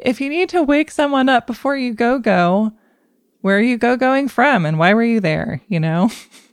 if you need to wake someone up before you go, where are you going from and why were you there, you know?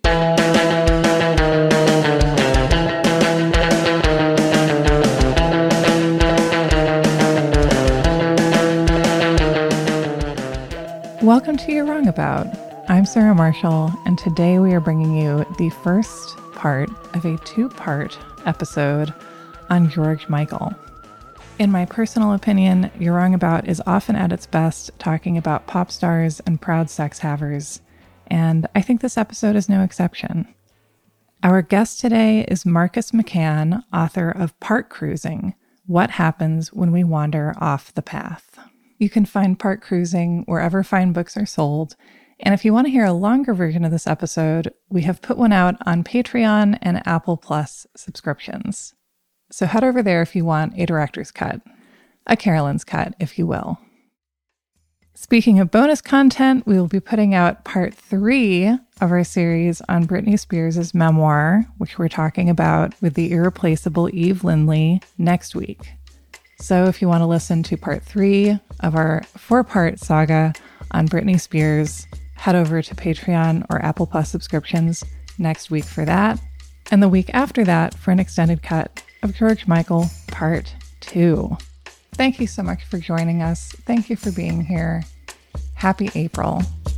Welcome to You're Wrong About. I'm Sarah Marshall, and today we are bringing you the first part of a two-part episode on George Michael. In my personal opinion, You're Wrong About is often at its best talking about pop stars and proud sex havers, and I think this episode is no exception. Our guest today is Marcus McCann, author of Part Cruising: What Happens When We Wander Off the Path. You can find Part Cruising wherever fine books are sold, and if you want to hear a longer version of this episode, we have put one out on Patreon and Apple Plus subscriptions. So head over there if you want a director's cut, a Carolyn's cut, if you will. Speaking of bonus content, we will be putting out part 3 of our series on Britney Spears' memoir, which we're talking about with the irreplaceable Eve Lindley next week. So if you want to listen to part 3 of our 4-part saga on Britney Spears, head over to Patreon or Apple Plus subscriptions next week for that, and the week after that for an extended cut of George Michael Part 2. Thank you so much for joining us. Thank you for being here. Happy April.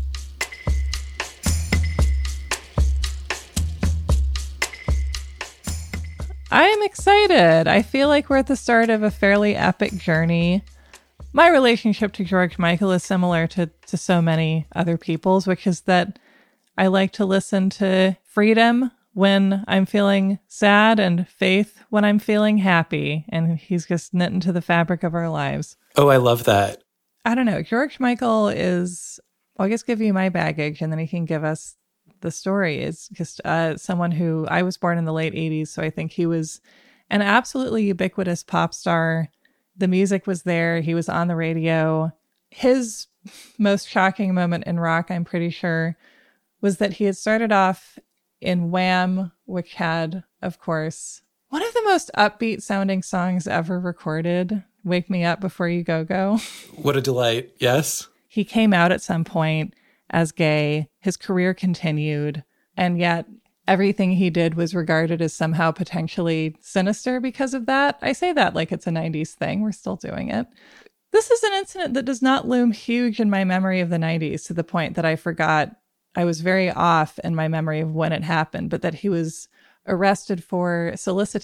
I am excited. I feel like we're at the start of a fairly epic journey. My relationship to George Michael is similar to so many other people's, which is that I like to listen to Freedom when I'm feeling sad and Faith when I'm feeling happy. And he's just knit into the fabric of our lives. Oh, I love that. I don't know. George Michael is, I'll just give you my baggage and then he can give us the story. Is just someone who, I was born in the late 80s, so I think he was an absolutely ubiquitous pop star. The music was there. He was on the radio. His most shocking moment in rock, I'm pretty sure, was that he had started off in Wham, which had, of course, one of the most upbeat sounding songs ever recorded, Wake Me Up Before You Go. What a delight. Yes. He came out at some point as gay. His career continued, and yet everything he did was regarded as somehow potentially sinister because of that. I say that like it's a 90s thing. We're still doing it. This is an incident that does not loom huge in my memory of the 90s to the point that I forgot. I was very off in my memory of when it happened, but that he was arrested for solicitation, ?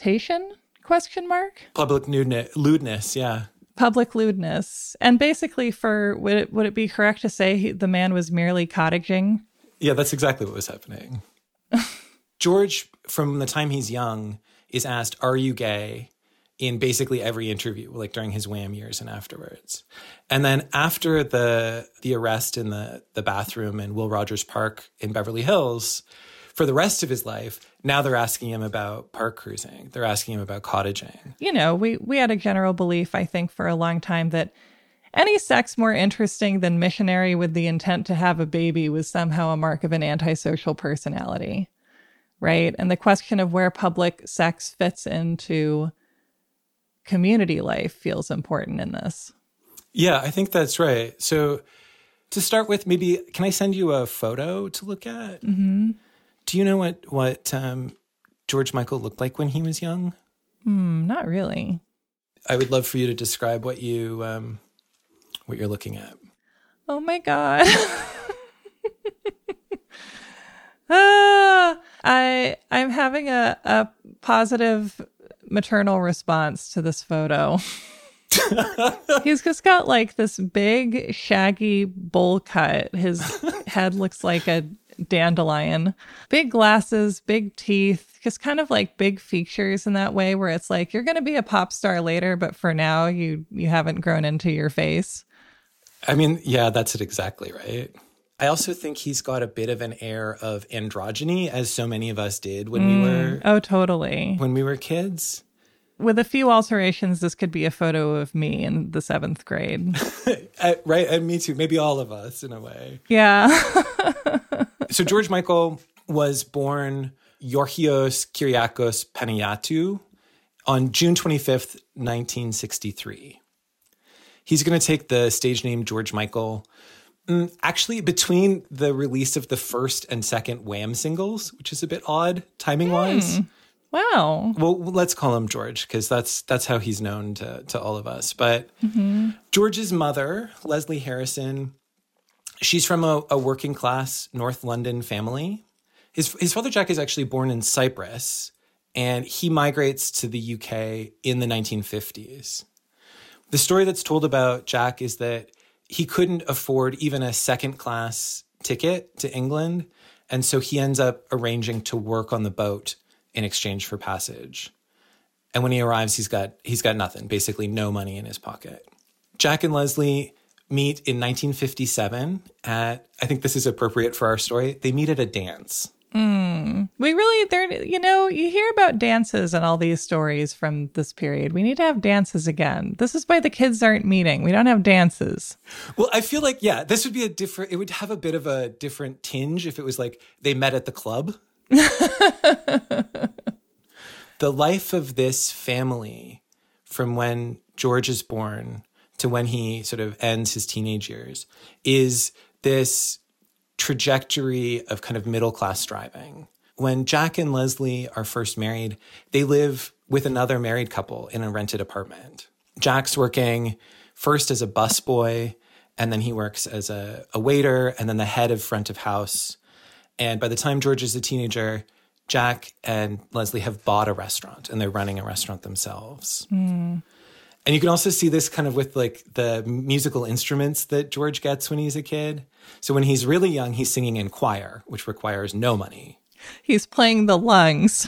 Public lewdness, yeah. Public lewdness. And basically for, would it be correct to say the man was merely cottaging? Yeah, that's exactly what was happening. George, from the time he's young, is asked, "Are you gay?" in basically every interview, like during his Wham years and afterwards. And then after the arrest in the bathroom in Will Rogers Park in Beverly Hills, for the rest of his life, now they're asking him about park cruising. They're asking him about cottaging. You know, we had a general belief, I think, for a long time that any sex more interesting than missionary with the intent to have a baby was somehow a mark of an antisocial personality, right? And the question of where public sex fits into community life feels important in this. Yeah, I think that's right. So to start with, maybe, can I send you a photo to look at? Mm-hmm. Do you know what George Michael looked like when he was young? Not really. I would love for you to describe what you're looking at. Oh my God. I'm having a positive maternal response to this photo. He's just got like this big shaggy bowl cut. His head looks like a dandelion. Big glasses, big teeth, just kind of like big features in that way where it's like you're going to be a pop star later, but for now you haven't grown into your face. I mean, yeah, that's it exactly, right? I also think he's got a bit of an air of androgyny, as so many of us did when we were kids. With a few alterations, this could be a photo of me in the 7th grade. Right, and me too. Maybe all of us, in a way. Yeah. So George Michael was born Georgios Kyriakos Panayotou on June 25th, 1963. He's going to take the stage name George Michael. Actually, between the release of the first and second Wham singles, which is a bit odd timing-wise. Wow. Well, let's call him George because that's how he's known to all of us. But George's mother, Leslie Harrison, she's from a working class North London family. His father, Jack, is actually born in Cyprus, and he migrates to the UK in the 1950s. The story that's told about Jack is that he couldn't afford even a second-class ticket to England, and so he ends up arranging to work on the boat in exchange for passage. And when he arrives, he's got nothing, basically no money in his pocket. Jack and Leslie meet in 1957 at, I think this is appropriate for our story, they meet at a dance. You hear about dances and all these stories from this period. We need to have dances again. This is why the kids aren't meeting. We don't have dances. Well, I feel like, this would be it would have a bit of a different tinge if it was like they met at the club. The life of this family from when George is born to when he sort of ends his teenage years is this trajectory of kind of middle-class striving. When Jack and Leslie are first married, they live with another married couple in a rented apartment. Jack's working first as a busboy, and then he works as a waiter, and then the head of front of house. And by the time George is a teenager, Jack and Leslie have bought a restaurant, and they're running a restaurant themselves. And you can also see this kind of with like the musical instruments that George gets when he's a kid. So when he's really young, he's singing in choir, which requires no money. He's playing the lungs.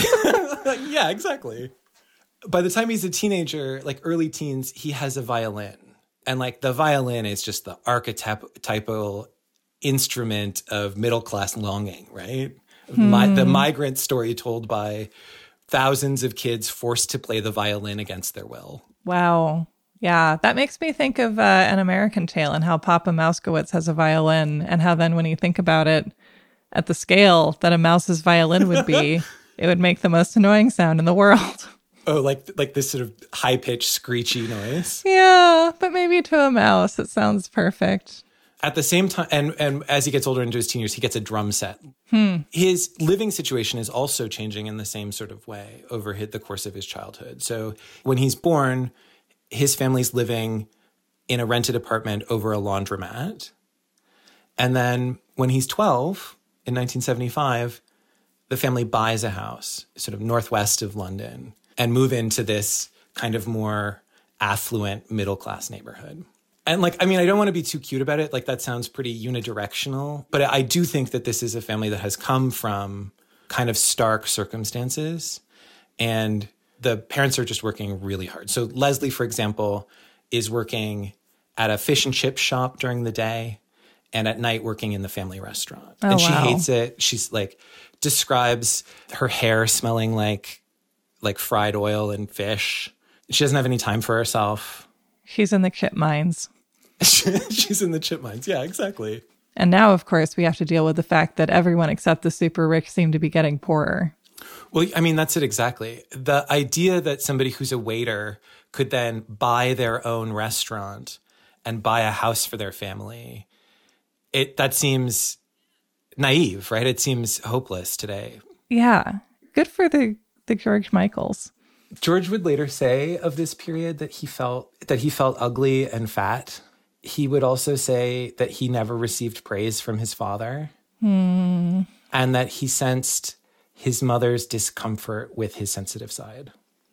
Yeah, exactly. By the time he's a teenager, like early teens, he has a violin. And like the violin is just the archetypal instrument of middle-class longing, right? The migrant story told by thousands of kids forced to play the violin against their will. Wow. Yeah, that makes me think of An American Tale and how Papa Mousekewitz has a violin, and how then when you think about it at the scale that a mouse's violin would be, it would make the most annoying sound in the world. Oh, like this sort of high-pitched, screechy noise? Yeah, but maybe to a mouse, it sounds perfect. At the same time, and as he gets older into his teen years, he gets a drum set. His living situation is also changing in the same sort of way over the course of his childhood. So when he's born, his family's living in a rented apartment over a laundromat. And then when he's 12, in 1975, the family buys a house sort of northwest of London and move into this kind of more affluent middle-class neighborhood. And like, I mean, I don't want to be too cute about it. Like that sounds pretty unidirectional, but I do think that this is a family that has come from kind of stark circumstances, and the parents are just working really hard. So Leslie, for example, is working at a fish and chip shop during the day, and at night working in the family restaurant. Oh, and she wow. hates it. She's like, describes her hair smelling like fried oil and fish. She doesn't have any time for herself. She's in the chip mines. She's in the chip mines. Yeah, exactly. And now, of course, we have to deal with the fact that everyone except the super rich seem to be getting poorer. Well, I mean, that's it exactly. The idea that somebody who's a waiter could then buy their own restaurant and buy a house for their family, that seems naive, right? It seems hopeless today. Yeah. Good for the George Michaels. George would later say of this period that he felt ugly and fat. He would also say that he never received praise from his father, and that he sensed his mother's discomfort with his sensitive side.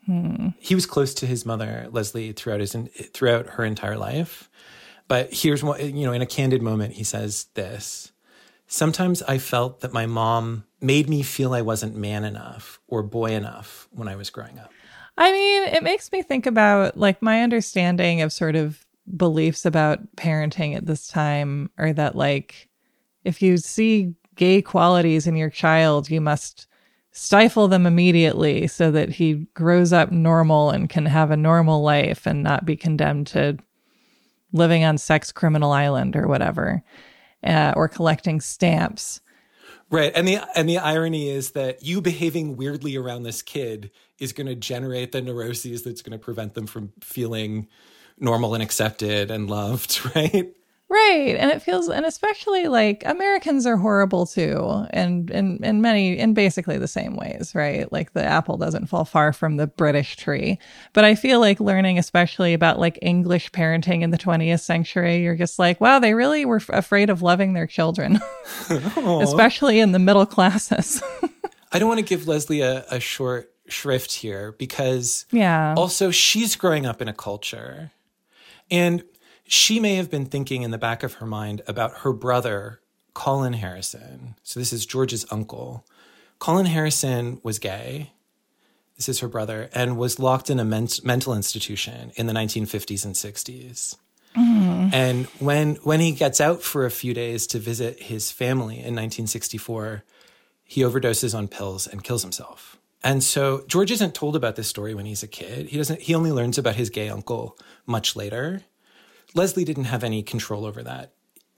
He was close to his mother, Leslie, throughout her entire life. But here's what, in a candid moment, he says this: "Sometimes I felt that my mom made me feel I wasn't man enough or boy enough when I was growing up." I mean, it makes me think about like my understanding of sort of beliefs about parenting at this time are that like if you see gay qualities in your child, you must stifle them immediately so that he grows up normal and can have a normal life and not be condemned to living on Sex Criminal Island or whatever, or collecting stamps. Right. And the irony is that you behaving weirdly around this kid is going to generate the neuroses that's going to prevent them from feeling normal and accepted and loved, right? Right. And it feels, and especially like Americans are horrible too. And in basically the same ways, right? Like the apple doesn't fall far from the British tree. But I feel like learning, especially about like English parenting in the 20th century, you're just like, wow, they really were afraid of loving their children, especially in the middle classes. I don't want to give Leslie a short shrift here because also she's growing up in a culture, and she may have been thinking in the back of her mind about her brother, Colin Harrison. So this is George's uncle. Colin Harrison was gay. This is her brother, and was locked in a mental institution in the 1950s and 60s. And when he gets out for a few days to visit his family in 1964, he overdoses on pills and kills himself. And so George isn't told about this story when he's a kid. He only learns about his gay uncle much later. Leslie didn't have any control over that.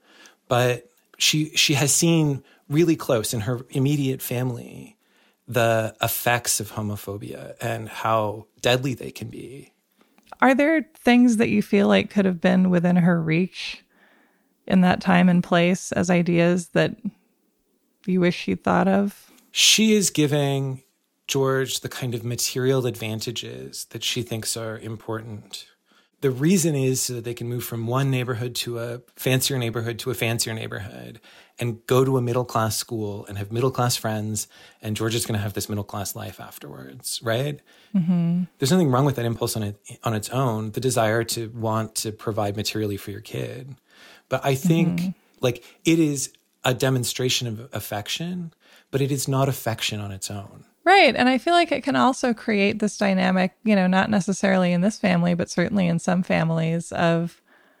But she has seen really close in her immediate family the effects of homophobia and how deadly they can be. Are there things that you feel like could have been within her reach in that time and place as ideas that you wish she'd thought of? She is giving George the kind of material advantages that she thinks are important. The reason is so that they can move from one neighborhood to a fancier neighborhood to a fancier neighborhood and go to a middle-class school and have middle-class friends, and George is going to have this middle-class life afterwards, right? Mm-hmm. There's nothing wrong with that impulse on its own, the desire to want to provide materially for your kid. But I think like it is a demonstration of affection, but it is not affection on its own. Right. And I feel like it can also create this dynamic, not necessarily in this family, but certainly in some families of,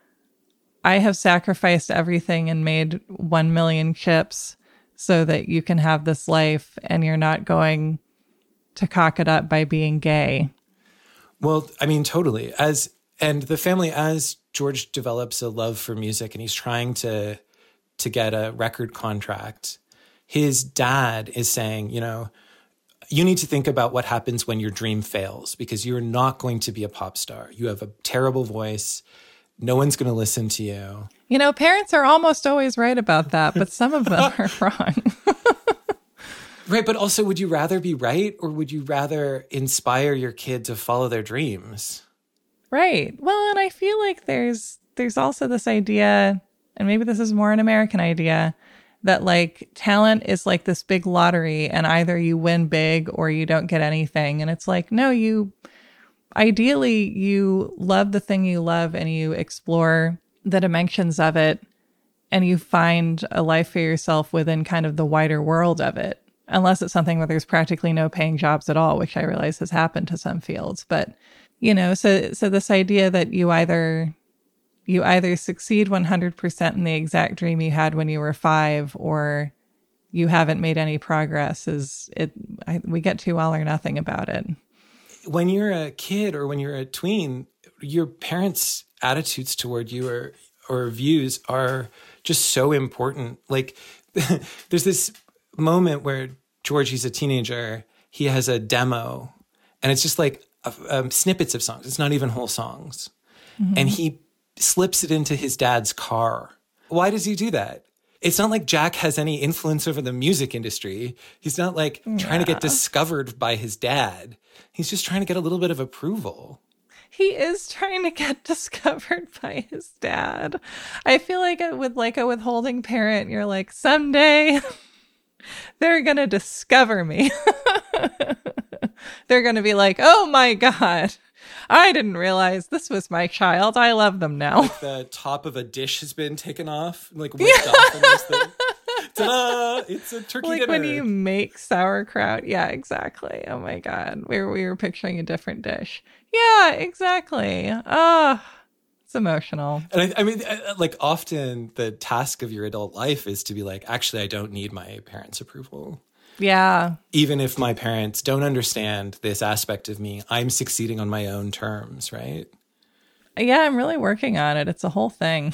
I have sacrificed everything and made 1 million chips so that you can have this life, and you're not going to cock it up by being gay. Well, I mean, totally. And the family, as George develops a love for music and he's trying to get a record contract, his dad is saying, you need to think about what happens when your dream fails, because you're not going to be a pop star. You have a terrible voice. No one's going to listen to you. Parents are almost always right about that, but some of them are wrong. Right. But also, would you rather be right, or would you rather inspire your kid to follow their dreams? Right. Well, and I feel like there's also this idea, and maybe this is more an American idea, that like talent is like this big lottery, and either you win big or you don't get anything. And it's like, no, ideally you love the thing you love and you explore the dimensions of it, and you find a life for yourself within kind of the wider world of it. Unless it's something where there's practically no paying jobs at all, which I realize has happened to some fields. But, so this idea that you either succeed 100% in the exact dream you had when you were 5, or you haven't made any progress we get too all or nothing about it. When you're a kid or when you're a tween, your parents' attitudes toward you or views are just so important. Like there's this moment where George, he's a teenager, he has a demo, and it's just like snippets of songs. It's not even whole songs. Mm-hmm. And he slips it into his dad's car. Why does he do that? It's not like Jack has any influence over the music industry. He's not like trying to get discovered by his dad. He's just trying to get a little bit of approval. He is trying to get discovered by his dad. I feel like with like a withholding parent, you're like, someday they're going to discover me. They're going to be like, oh my God, I didn't realize this was my child. I love them now. Like the top of a dish has been taken off, like whipped off, and there's the ta-da! It's a turkey like dinner. When you make sauerkraut. Yeah, exactly. Oh my God. We were picturing a different dish. Yeah, exactly. Oh, it's emotional. And I mean, like often the task of your adult life is to be like, actually, I don't need my parents' approval. Yeah. Even if my parents don't understand this aspect of me, I'm succeeding on my own terms, right? Yeah, I'm really working on it. It's a whole thing.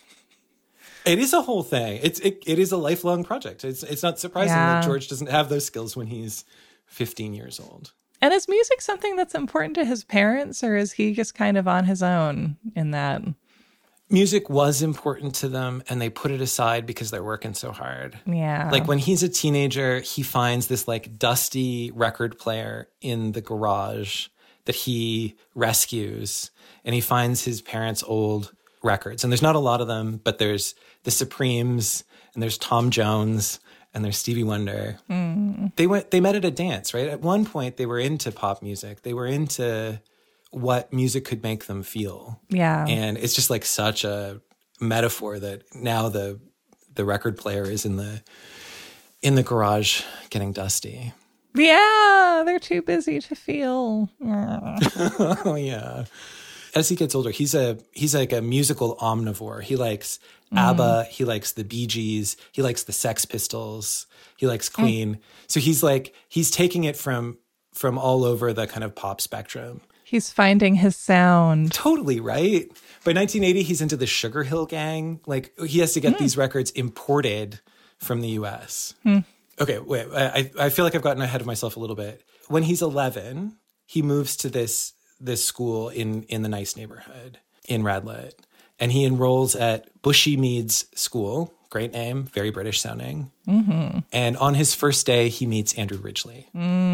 It is a whole thing. It is a lifelong project. It's not surprising that George doesn't have those skills when he's 15 years old. And is music something that's important to his parents, or is he just kind of on his own in that? Music was important to them, and they put it aside because they're working so hard. Yeah. Like when he's a teenager, he finds this like dusty record player in the garage that he rescues, and he finds his parents' old records. And there's not a lot of them, but there's the Supremes, and there's Tom Jones, and there's Stevie Wonder. They met at a dance, right? At one point, they were into pop music. They were into what music could make them feel. Yeah. And it's just like such a metaphor that now the record player is in the garage getting dusty. Yeah, they're too busy to feel. Oh yeah. As he gets older, he's like a musical omnivore. He likes ABBA, he likes the Bee Gees, he likes the Sex Pistols, he likes Queen. So he's taking it from all over the kind of pop spectrum. He's finding his sound. Totally, right? By 1980, he's into the Sugar Hill Gang. Like, he has to get these records imported from the U.S. Okay, wait. I feel like I've gotten ahead of myself a little bit. When he's 11, he moves to this school in the nice neighborhood in Radlett. And he enrolls at Bushy Meads School. Great name, very British sounding. Mm-hmm. And on his first day, he meets Andrew Ridgeley.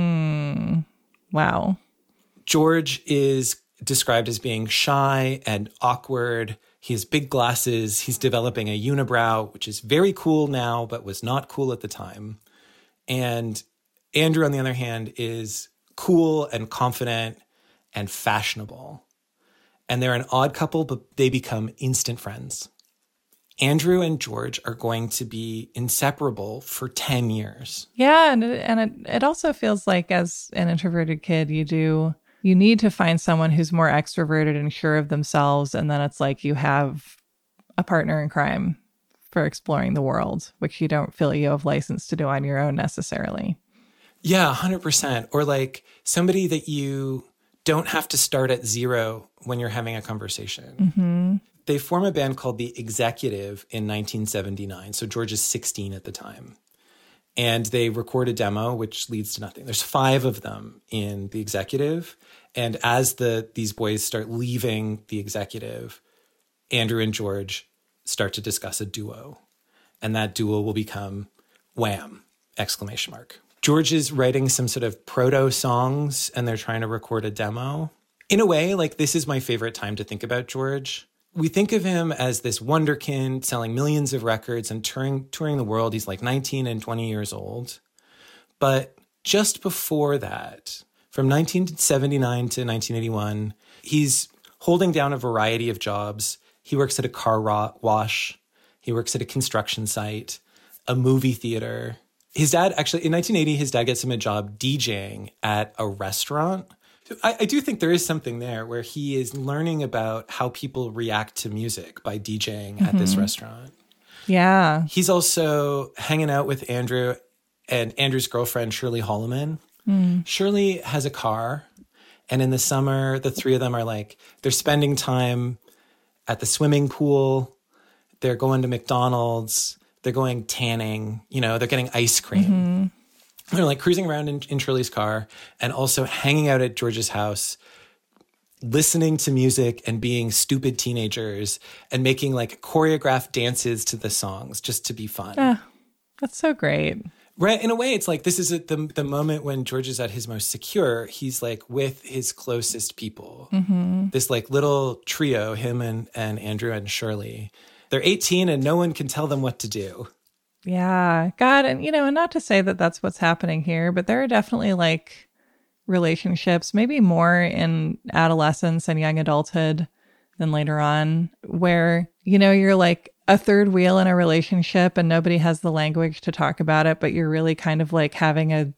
Wow. George is described as being shy and awkward. He has big glasses. He's developing a unibrow, which is very cool now, but was not cool at the time. And Andrew, on the other hand, is cool and confident and fashionable. And they're an odd couple, but they become instant friends. Andrew and George are going to be inseparable for 10 years. Yeah, and it also feels like as an introverted kid, you need to find someone who's more extroverted and sure of themselves. And then it's like you have a partner in crime for exploring the world, which you don't feel you have license to do on your own necessarily. Yeah, 100%. Or like somebody that you don't have to start at zero when you're having a conversation. Mm-hmm. They form a band called The Executive in 1979. So George is 16 at the time. And they record a demo, which leads to nothing. There's 5 of them in The Executive. And as these boys start leaving The Executive, Andrew and George start to discuss a duo. And that duo will become Wham! ! George is writing some sort of proto songs, and they're trying to record a demo. In a way, like, this is my favorite time to think about George. We think of him as this wonderkind selling millions of records and touring the world. He's like 19 and 20 years old. But just before that, from 1979 to 1981, he's holding down a variety of jobs. He works at a car wash. He works at a construction site, a movie theater. His dad, actually, in 1980, his dad gets him a job DJing at a restaurant. I do think there is something there where he is learning about how people react to music by DJing at this restaurant. Yeah. He's also hanging out with Andrew and Andrew's girlfriend, Shirley Holloman. Shirley has a car. And in the summer, the 3 of them are like, they're spending time at the swimming pool. They're going to McDonald's. They're going tanning. They're getting ice cream. Mm-hmm. They're like cruising around in Shirley's car and also hanging out at George's house, listening to music and being stupid teenagers and making like choreographed dances to the songs just to be fun. That's so great. Right. In a way, it's like this is the moment when George is at his most secure. He's like with his closest people. Mm-hmm. This like little trio, him and Andrew and Shirley. They're 18 and no one can tell them what to do. Yeah, God. And, and not to say that that's what's happening here, but there are definitely like relationships, maybe more in adolescence and young adulthood than later on, where, you're like a third wheel in a relationship and nobody has the language to talk about it, but you're really kind of like having a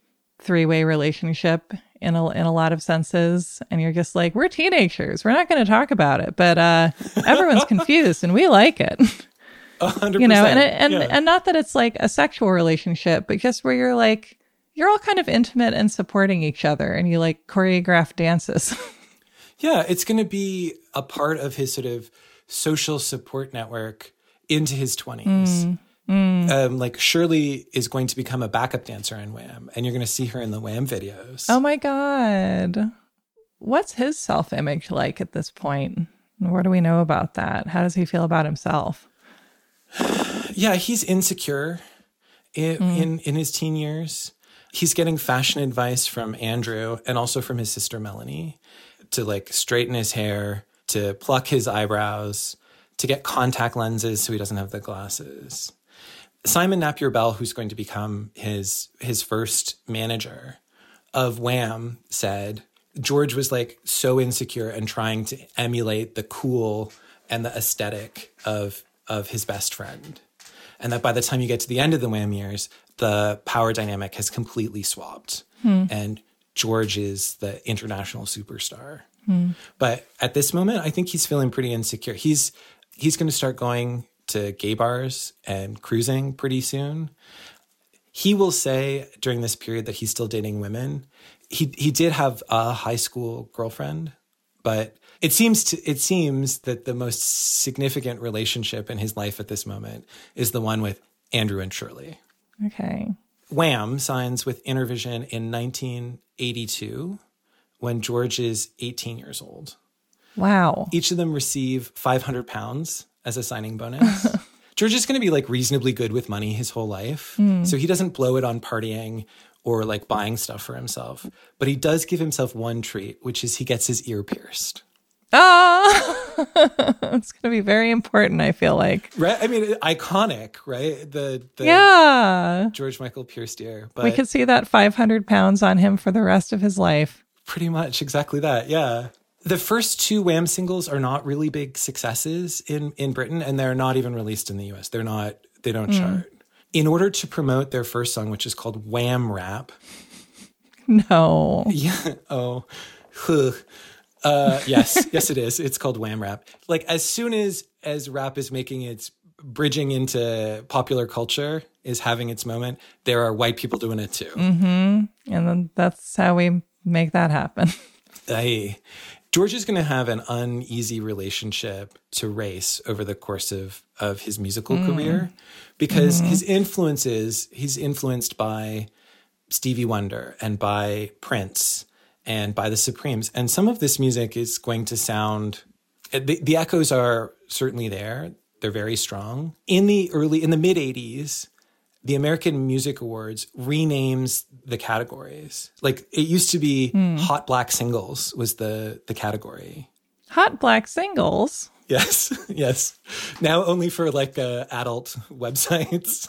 3-way relationship in a lot of senses. And you're just like, we're teenagers. We're not going to talk about it, but everyone's confused and we like it. 100%. And not that it's like a sexual relationship, but just where you're like, you're all kind of intimate and supporting each other and you like choreograph dances. Yeah, it's going to be a part of his sort of social support network into his 20s. Like Shirley is going to become a backup dancer in Wham, and you're going to see her in the Wham videos. Oh my God. What's his self-image like at this point? What do we know about that? How does he feel about himself? Yeah, he's insecure in his teen years. He's getting fashion advice from Andrew and also from his sister Melanie to like straighten his hair, to pluck his eyebrows, to get contact lenses so he doesn't have the glasses. Simon Napier Bell, who's going to become his first manager of Wham, said George was like so insecure and trying to emulate the cool and the aesthetic of his best friend. And that by the time you get to the end of the Wham years, the power dynamic has completely swapped. And George is the international superstar. But at this moment, I think he's feeling pretty insecure. He's going to start going to gay bars and cruising pretty soon. He will say during this period that he's still dating women. He did have a high school girlfriend, but it seems that the most significant relationship in his life at this moment is the one with Andrew and Shirley. Okay. Wham signs with Intervision in 1982 when George is 18 years old. Wow. Each of them receive £500 as a signing bonus. George is going to be like reasonably good with money his whole life. So he doesn't blow it on partying or like buying stuff for himself. But he does give himself one treat, which is he gets his ear pierced. Oh, it's going to be very important, I feel like. Right? I mean, iconic, right? The yeah. George Michael pierced ear. But we could see that 500 pounds on him for the rest of his life. Pretty much exactly that, yeah. The first two Wham singles are not really big successes in Britain, and they're not even released in the US. They don't chart. In order to promote their first song, which is called Wham Rap. No. Yeah. Oh. Yes, it is. It's called Wham Rap. Like as soon as rap is making its bridging into popular culture, is having its moment, there are white people doing it too. And then that's how we make that happen. George is going to have an uneasy relationship to race over the course of his musical career because he's influenced by Stevie Wonder and by Prince and by the Supremes. And some of this music is going to sound, the echoes are certainly there. They're very strong. In the mid 80s, the American Music Awards renames the categories. Like it used to be Hot Black Singles was the category. Hot Black Singles? Yes, yes. Now only for like adult websites.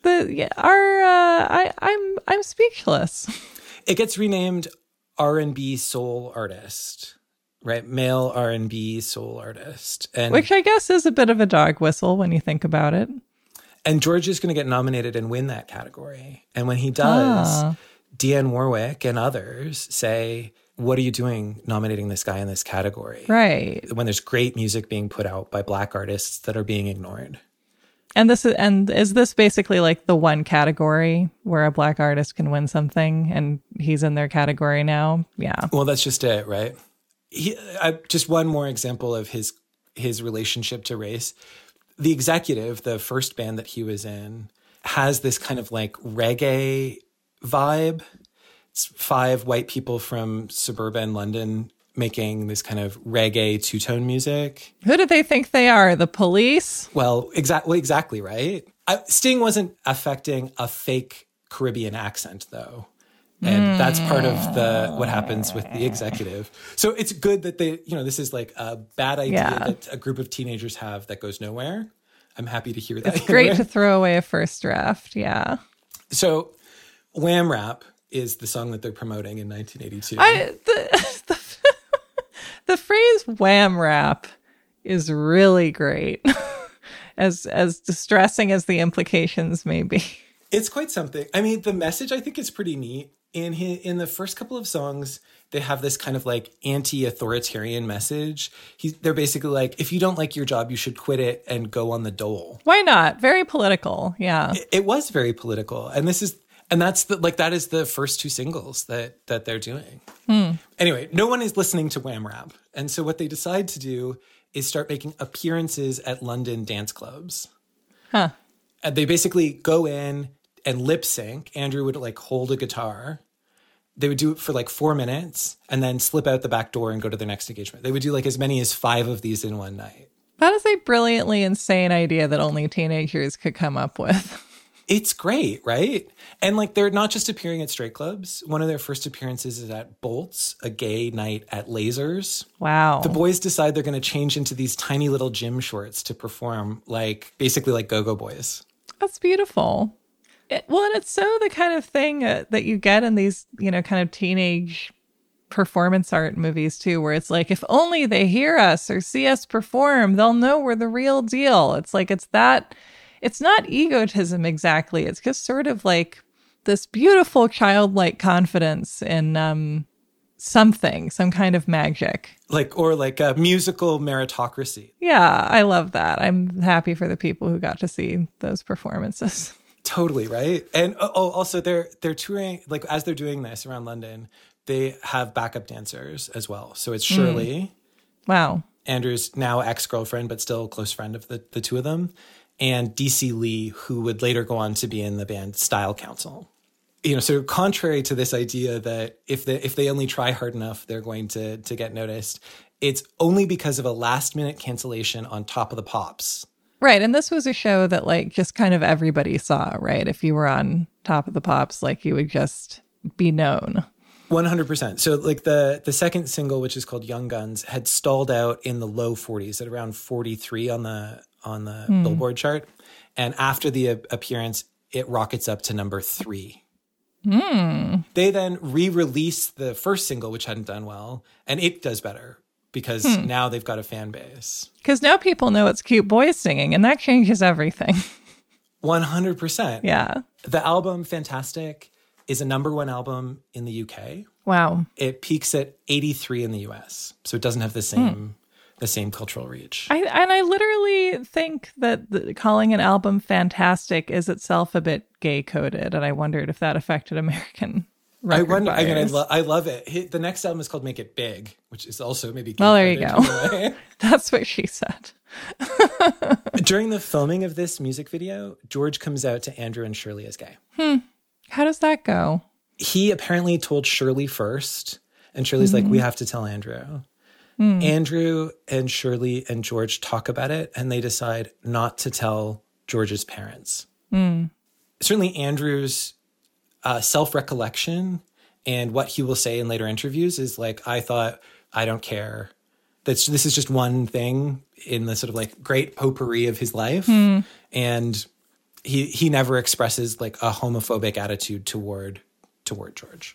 I'm speechless. It gets renamed R&B Soul Artist, right? Male R&B Soul Artist. Which I guess is a bit of a dog whistle when you think about it. And George is going to get nominated and win that category. And when he does, Dionne Warwick and others say, what are you doing nominating this guy in this category? Right. When there's great music being put out by Black artists that are being ignored. And is this basically like the one category where a Black artist can win something and he's in their category now? Yeah. Well, that's just it, right? Just one more example of his relationship to race. The Executive, the first band that he was in, has this kind of like reggae vibe. It's 5 white people from suburban London making this kind of reggae two-tone music. Who do they think they are? The Police? Well, exactly, right? Sting wasn't affecting a fake Caribbean accent, though. And that's part of what happens with the Executive. So it's good that this is like a bad idea that a group of teenagers have that goes nowhere. I'm happy to hear that. It's great to throw away a first draft. Yeah. So Wham Rap is the song that they're promoting in 1982. The phrase Wham Rap is really great. as distressing as the implications may be. It's quite something. I mean, the message I think is pretty neat. In the first couple of songs, they have this kind of like anti-authoritarian message. They're basically like, if you don't like your job, you should quit it and go on the dole. Why not? Very political. Yeah. It was very political. And that is the first 2 singles that they're doing. Anyway, no one is listening to Wham Rap. And so what they decide to do is start making appearances at London dance clubs. Huh. they basically go in and lip sync. Andrew would like hold a guitar. They would do it for like 4 minutes and then slip out the back door and go to their next engagement. They would do like as many as 5 of these in one night. That is a brilliantly insane idea that only teenagers could come up with. It's great, right? And like they're not just appearing at straight clubs. One of their first appearances is at Bolts, a gay night at Lasers. Wow. The boys decide they're going to change into these tiny little gym shorts to perform like basically like Go-Go Boys. That's beautiful. Well, and it's so the kind of thing that you get in these, you know, kind of teenage performance art movies too, where it's like, if only they hear us or see us perform, they'll know we're the real deal. It's like, it's not egotism exactly. It's just sort of like this beautiful childlike confidence in some kind of magic. Or a musical meritocracy. Yeah, I love that. I'm happy for the people who got to see those performances. Totally, right? And also they're touring, like as they're doing this around London, they have backup dancers as well. So it's Shirley. Wow. Andrew's now ex-girlfriend, but still a close friend of the two of them. And DC Lee, who would later go on to be in the band Style Council. You know, so contrary to this idea that if they only try hard enough, they're going to get noticed, it's only because of a last-minute cancellation on Top of the Pops. Right. And this was a show that like just kind of everybody saw, right? If you were on Top of the Pops, like you would just be known. 100%. So like the second single, which is called Young Guns, had stalled out in the low 40s at around 43 on the Billboard chart. And after the appearance, it rockets up to number 3. They then re-released the first single, which hadn't done well, and it does better because now they've got a fan base. Because now people know it's cute boys singing, and that changes everything. 100%. Yeah. The album, Fantastic, is a number 1 album in the UK. Wow. It peaks at 83 in the US, so it doesn't have the same cultural reach. I literally think that calling an album Fantastic is itself a bit gay-coded, and I wondered if that affected American record buyers. I love it. The next album is called Make It Big, which is also maybe gay-coded. Well, there you go. That's what she said. During the filming of this music video, George comes out to Andrew and Shirley as gay. How does that go? He apparently told Shirley first, and Shirley's like, we have to tell Andrew. Andrew and Shirley and George talk about it, and they decide not to tell George's parents. Certainly Andrew's self-recollection and what he will say in later interviews is like, I thought, I don't care. This is just one thing in the sort of like great potpourri of his life. And he never expresses like a homophobic attitude toward George.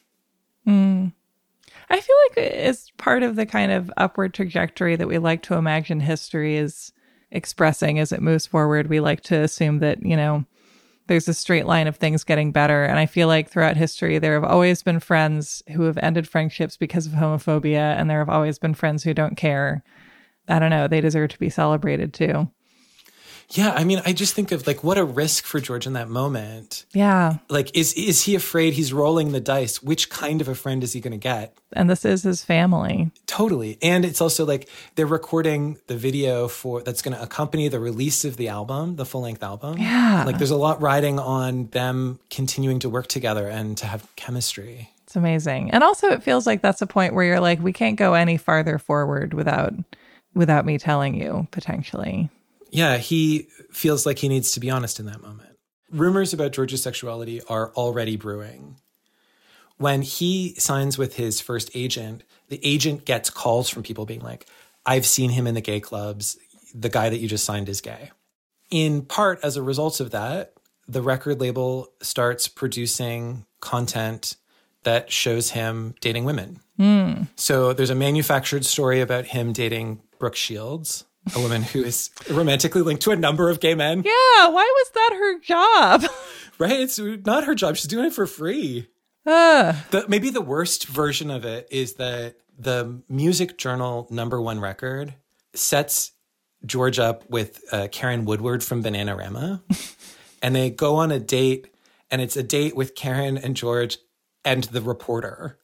I feel like it's part of the kind of upward trajectory that we like to imagine history is expressing as it moves forward. We like to assume that, you know, there's a straight line of things getting better. And I feel like throughout history, there have always been friends who have ended friendships because of homophobia. And there have always been friends who don't care. I don't know. They deserve to be celebrated too. Yeah, I mean, I just think of like what a risk for George in that moment. Yeah. Like, is he afraid he's rolling the dice? Which kind of a friend is he going to get? And this is his family. Totally. And it's also like they're recording the video that's going to accompany the release of the album, the full-length album. Yeah. Like there's a lot riding on them continuing to work together and to have chemistry. It's amazing. And also it feels like that's a point where you're like, we can't go any farther forward without me telling you, potentially. Yeah, he feels like he needs to be honest in that moment. Rumors about George's sexuality are already brewing. When he signs with his first agent, the agent gets calls from people being like, I've seen him in the gay clubs. The guy that you just signed is gay. In part, as a result of that, the record label starts producing content that shows him dating women. So there's a manufactured story about him dating Brooke Shields, a woman who is romantically linked to a number of gay men. Yeah, why was that her job? Right? It's not her job. She's doing it for free. Maybe the worst version of it is that the Music Journal #1 record sets George up with Karen Woodward from Bananarama. And they go on a date, and it's a date with Karen and George and the reporter.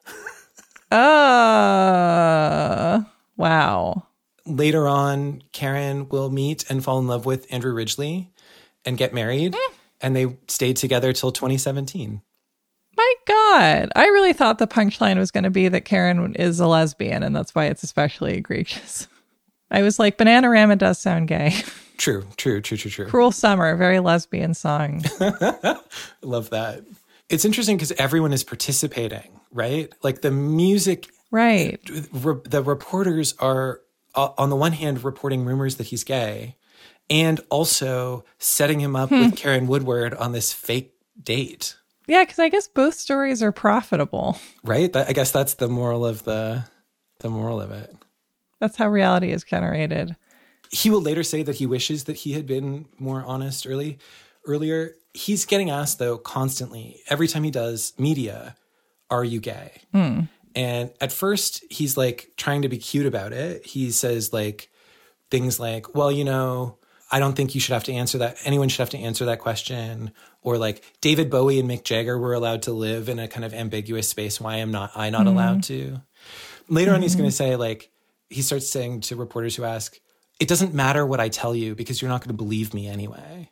Wow. Later on, Karen will meet and fall in love with Andrew Ridgeley and get married. And they stayed together till 2017. My God. I really thought the punchline was going to be that Karen is a lesbian, and that's why it's especially egregious. I was like, Bananarama does sound gay. True. Cruel Summer, very lesbian song. Love that. It's interesting because everyone is participating, right? Like the music. Right. The reporters are, on the one hand, reporting rumors that he's gay and also setting him up with Karen Woodward on this fake date. Yeah, because I guess both stories are profitable. Right? I guess that's the moral of the moral of it. That's how reality is generated. He will later say that he wishes that he had been more honest earlier. He's getting asked, though, constantly, every time he does media, are you gay? And at first, he's like trying to be cute about it. He says like things like, well, you know, I don't think you should have to answer that. Anyone should have to answer that question. Or like David Bowie and Mick Jagger were allowed to live in a kind of ambiguous space. Why am not I not allowed to? Later on, he's going to say like, he starts saying to reporters who ask, it doesn't matter what I tell you because you're not going to believe me anyway.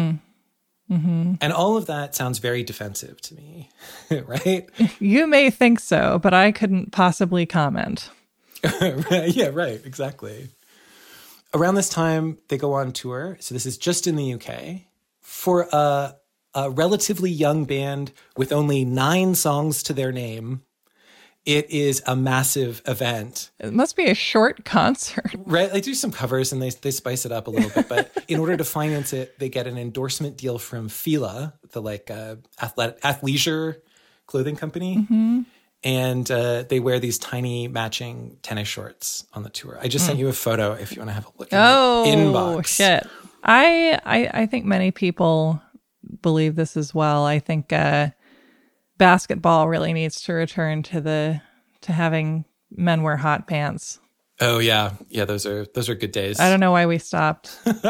And all of that sounds very defensive to me, right? You may think so, but I couldn't possibly comment. Yeah, right. Exactly. Around this time, they go on tour. So this is just in the UK. For a relatively young band with only 9 songs to their name, it is a massive event. It must be a short concert. Right. They do some covers and they spice it up a little bit. But in order to finance it, they get an endorsement deal from Fila, the like athleisure clothing company. And they wear these tiny matching tennis shorts on the tour. I just sent you a photo if you want to have a look at your inbox. Oh, shit. I think many people believe this as well. I think basketball really needs to return to having men wear hot pants. Oh yeah. Yeah, those are good days. I don't know why we stopped.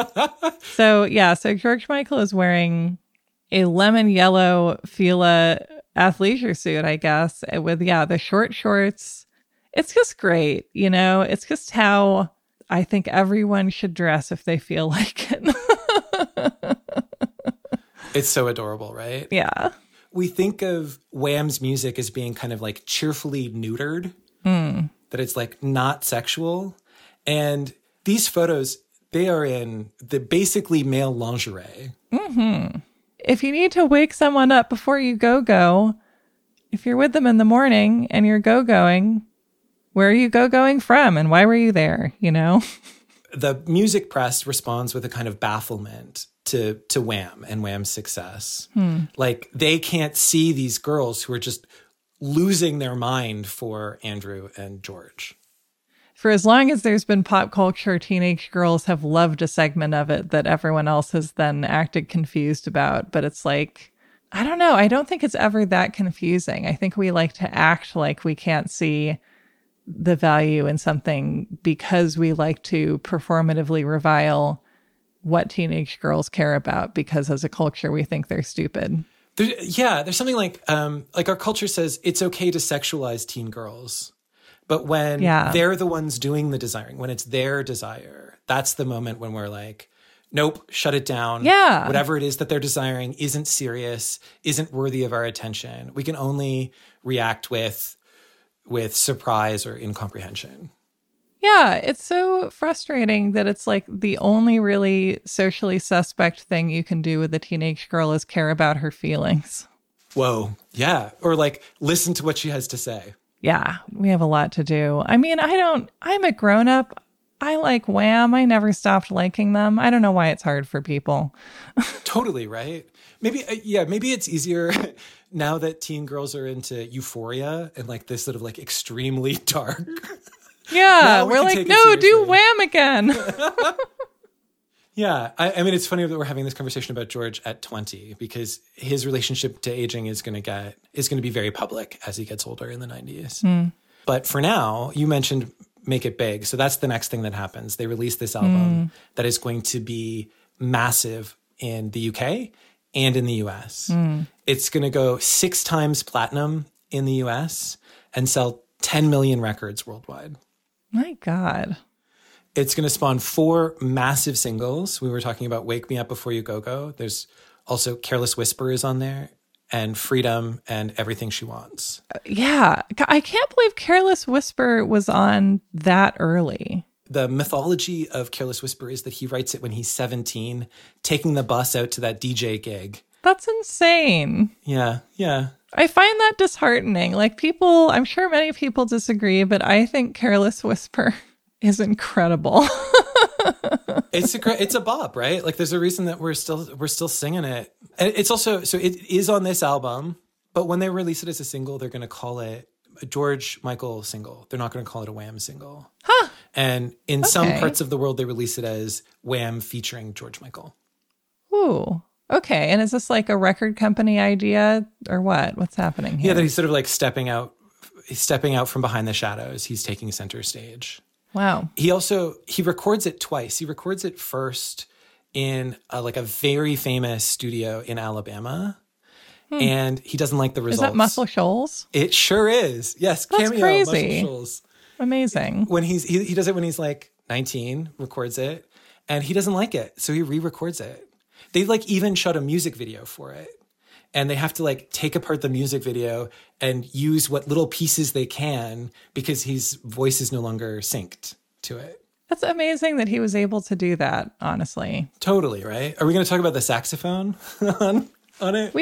So George Michael is wearing a lemon yellow Fila athleisure suit, I guess, with the short shorts. It's just great, you know? It's just how I think everyone should dress if they feel like it. It's so adorable, right? Yeah. We think of Wham's music as being kind of like cheerfully neutered, that it's like not sexual. And these photos, they are in the basically male lingerie. If you need to wake someone up before you go, if you're with them in the morning and you're going, where are you going from and why were you there, you know? The music press responds with a kind of bafflement to Wham and Wham's success. Like they can't see these girls who are just losing their mind for Andrew and George. For as long as there's been pop culture, teenage girls have loved a segment of it that everyone else has then acted confused about. But it's like, I don't know. I don't think it's ever that confusing. I think we like to act like we can't see the value in something because we like to performatively revile what teenage girls care about because as a culture, we think they're stupid. There's something like our culture says it's okay to sexualize teen girls. But when they're the ones doing the desiring, when it's their desire, that's the moment when we're like, nope, shut it down. Yeah. Whatever it is that they're desiring isn't serious, isn't worthy of our attention. We can only react with surprise or incomprehension. Yeah, it's so frustrating that it's like the only really socially suspect thing you can do with a teenage girl is care about her feelings. Whoa. Yeah. Or like listen to what she has to say. Yeah, we have a lot to do. I mean, I'm a grown up. I like Wham. I never stopped liking them. I don't know why it's hard for people. Totally, right? Maybe it's easier now that teen girls are into Euphoria and like this sort of like extremely dark. Yeah, we're like, no, do Wham again. Yeah, I mean, it's funny that we're having this conversation about George at 20 because his relationship to aging is going to be very public as he gets older in the 90s. But for now, you mentioned Make It Big. So that's the next thing that happens. They release this album that is going to be massive in the UK and in the US. It's going to go 6 times platinum in the US and sell 10 million records worldwide. My God. It's going to spawn 4 massive singles. We were talking about Wake Me Up Before You Go Go. There's Also, Careless Whisper is on there, and Freedom, and Everything She Wants. Yeah. I can't believe Careless Whisper was on that early. The mythology of Careless Whisper is that he writes it when he's 17, taking the bus out to that DJ gig. That's insane. Yeah, yeah. I find that disheartening. Like, people, I'm sure many people disagree, but I think Careless Whisper is incredible. It's a bop, right? Like, there's a reason that we're still singing it. And it's also, so it is on this album, but when they release it as a single, they're going to call it a George Michael single. They're not going to call it a Wham single. Huh. And in some parts of the world, they release it as Wham featuring George Michael. Ooh. Okay. And is this like a record company idea or what? What's happening here? Yeah, that he's sort of like stepping out from behind the shadows. He's taking center stage. Wow. He records it twice. He records it first in a very famous studio in Alabama. And he doesn't like the results. Is that Muscle Shoals? It sure is. Yes. That's Cameo, crazy. Muscle Shoals. Amazing. When he does it when he's like 19, records it, and he doesn't like it. So he re-records it. They even shot a music video for it. And they have to take apart the music video and use what little pieces they can because his voice is no longer synced to it. That's amazing that he was able to do that, honestly. Totally, right? Are we going to talk about the saxophone on it?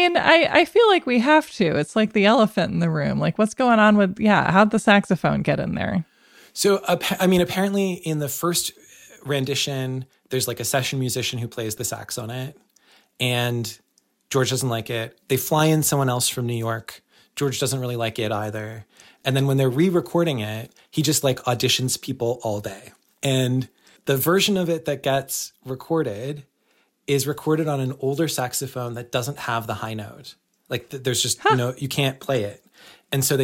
I feel like we have to. It's like the elephant in the room. Like, what's going on with, how'd the saxophone get in there? So, apparently in the first rendition, there's a session musician who plays the sax on it. And George doesn't like it. They fly in someone else from New York. George doesn't really like it either. And then when they're re-recording it, he just auditions people all day. And the version of it that gets recorded is recorded on an older saxophone that doesn't have the high note. There's just, you can't play it. And so they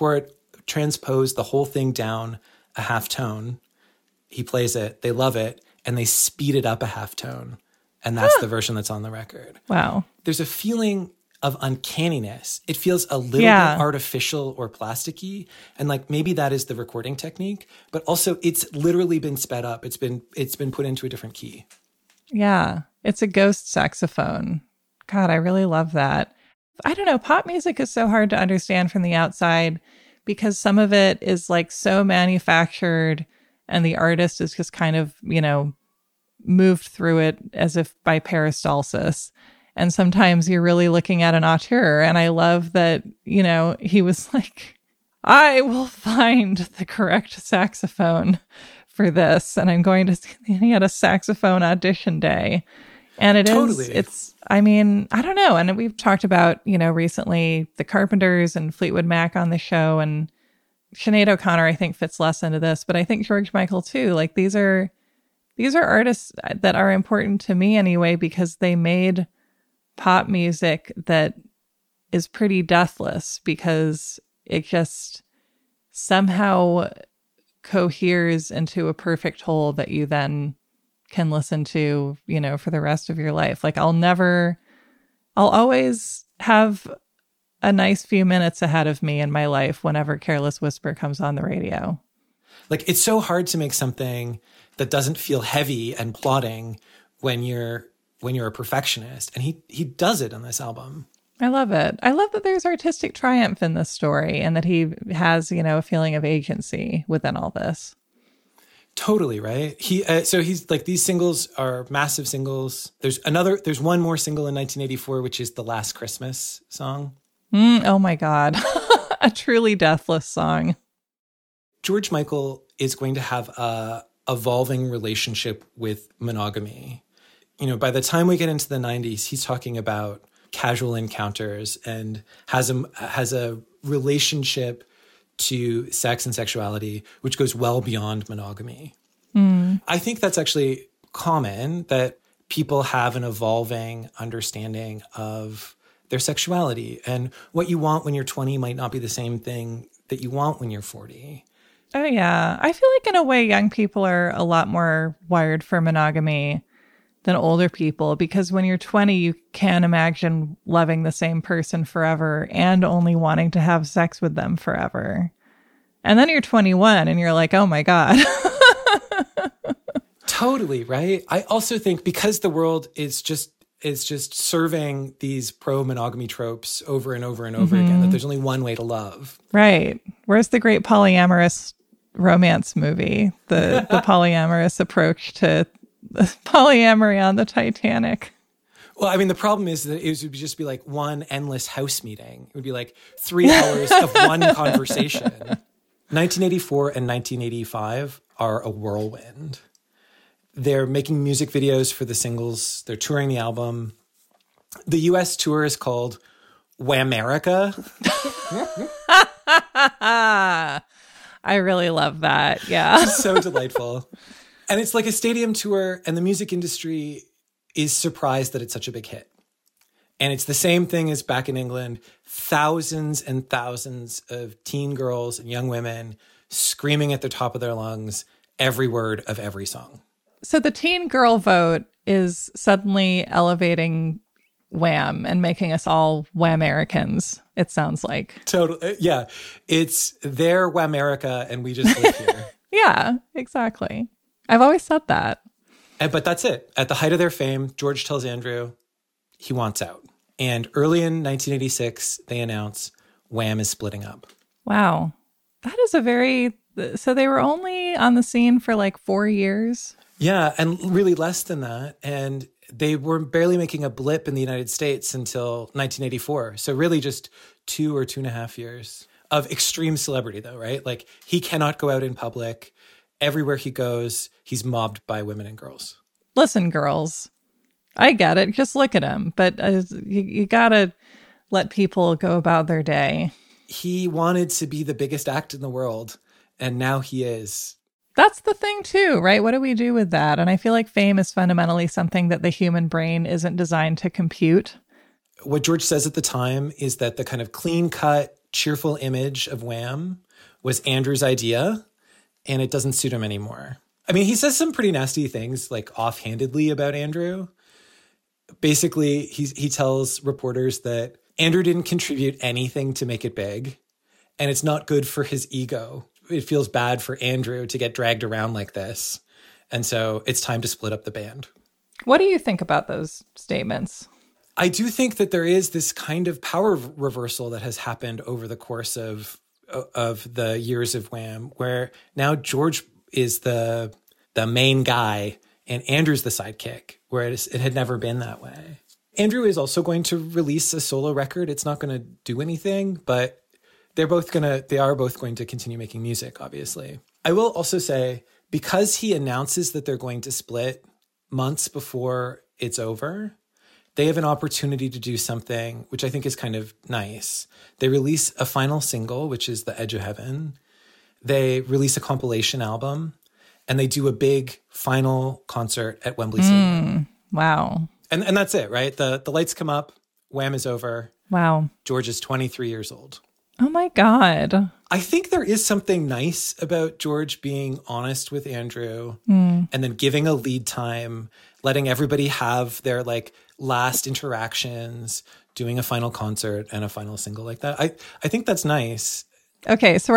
transpose the whole thing down a half tone. He plays it, they love it, and they speed it up a half tone. And that's the version that's on the record. Wow. There's a feeling of uncanniness. It feels a little bit artificial or plasticky. And maybe that is the recording technique, but also it's literally been sped up. It's been put into a different key. Yeah. It's a ghost saxophone. God, I really love that. I don't know. Pop music is so hard to understand from the outside because some of it is so manufactured and the artist is just kind of, moved through it as if by peristalsis. And sometimes you're really looking at an auteur. And I love that, he was like, I will find the correct saxophone for this. And I'm going to see, he had a saxophone audition day. And I don't know. And we've talked about, recently the Carpenters and Fleetwood Mac on the show. And Sinead O'Connor, I think, fits less into this. But I think George Michael, too. These are artists that are important to me anyway, because they made pop music that is pretty deathless because it just somehow coheres into a perfect whole that you then can listen to, for the rest of your life. I'll always have a nice few minutes ahead of me in my life whenever Careless Whisper comes on the radio. It's so hard to make something that doesn't feel heavy and plodding when you're a perfectionist. And he does it on this album. I love it. I love that there's artistic triumph in this story and that he has, a feeling of agency within all this. Totally, right? So he's these singles are massive singles. There's one more single in 1984, which is The Last Christmas song. Oh my God. A truly deathless song. George Michael is going to have a evolving relationship with monogamy. By the time we get into the 90s, he's talking about casual encounters and has a relationship to sex and sexuality, which goes well beyond monogamy. I think that's actually common, that people have an evolving understanding of their sexuality, and what you want when you're 20 might not be the same thing that you want when you're 40. Oh, yeah. I feel like in a way, young people are a lot more wired for monogamy than older people, because when you're 20, you can't imagine loving the same person forever and only wanting to have sex with them forever. And then you're 21 and you're like, oh my God. Totally, right? I also think because the world is just is just serving these pro-monogamy tropes over and over and over again, that there's only one way to love. Right. Where's the great polyamorous romance movie? The polyamorous approach to polyamory on the Titanic. Well, I mean, the problem is that it would just be like one endless house meeting. It would be like 3 hours of one conversation. 1984 and 1985 are a whirlwind. They're making music videos for the singles. They're touring the album. The U.S. tour is called Whamerica. I really love that. Yeah. It's so delightful. And it's like a stadium tour, and the music industry is surprised that it's such a big hit. And it's the same thing as back in England. Thousands and thousands of teen girls and young women screaming at the top of their lungs every word of every song. So the teen girl vote is suddenly elevating Wham and making us all Whamericans, it sounds like. Totally. Yeah. It's their Whamerica, and we just live here. Yeah, exactly. I've always said that. But that's it. At the height of their fame, George tells Andrew he wants out. And early in 1986, they announce Wham is splitting up. Wow. That is a very... So they were only on the scene for like 4 years? Yeah, and really less than that. And they were barely making a blip in the United States until 1984. So really just 2 or 2.5 years of extreme celebrity, though, right? Like, he cannot go out in public. Everywhere he goes, he's mobbed by women and girls. Listen, girls, I get it. Just look at him. But you got to let people go about their day. He wanted to be the biggest act in the world, and now he is. That's the thing, too, right? What do we do with that? And I feel like fame is fundamentally something that the human brain isn't designed to compute. What George says at the time is that the kind of clean-cut, cheerful image of Wham was Andrew's idea, and it doesn't suit him anymore. I mean, he says some pretty nasty things, like offhandedly about Andrew. Basically, he tells reporters that Andrew didn't contribute anything to make it big, and it's not good for his ego. It feels bad for Andrew to get dragged around like this. And so it's time to split up the band. What do you think about those statements? I do think that there is this kind of power reversal that has happened over the course of the years of Wham, where now George is the main guy and Andrew's the sidekick, whereas it had never been that way. Andrew is also going to release a solo record. It's not going to do anything, but they are both going to continue making music, obviously. I will also say, because he announces that they're going to split months before it's over, they have an opportunity to do something which I think is kind of nice. They release a final single, which is The Edge of Heaven. They release a compilation album, and they do a big final concert at Wembley Stadium. Wow. And that's it, right? The lights come up, Wham is over. Wow. George is 23 years old. Oh my God. I think there is something nice about George being honest with Andrew and then giving a lead time, letting everybody have their like last interactions, doing a final concert and a final single like that. I think that's nice. Okay, so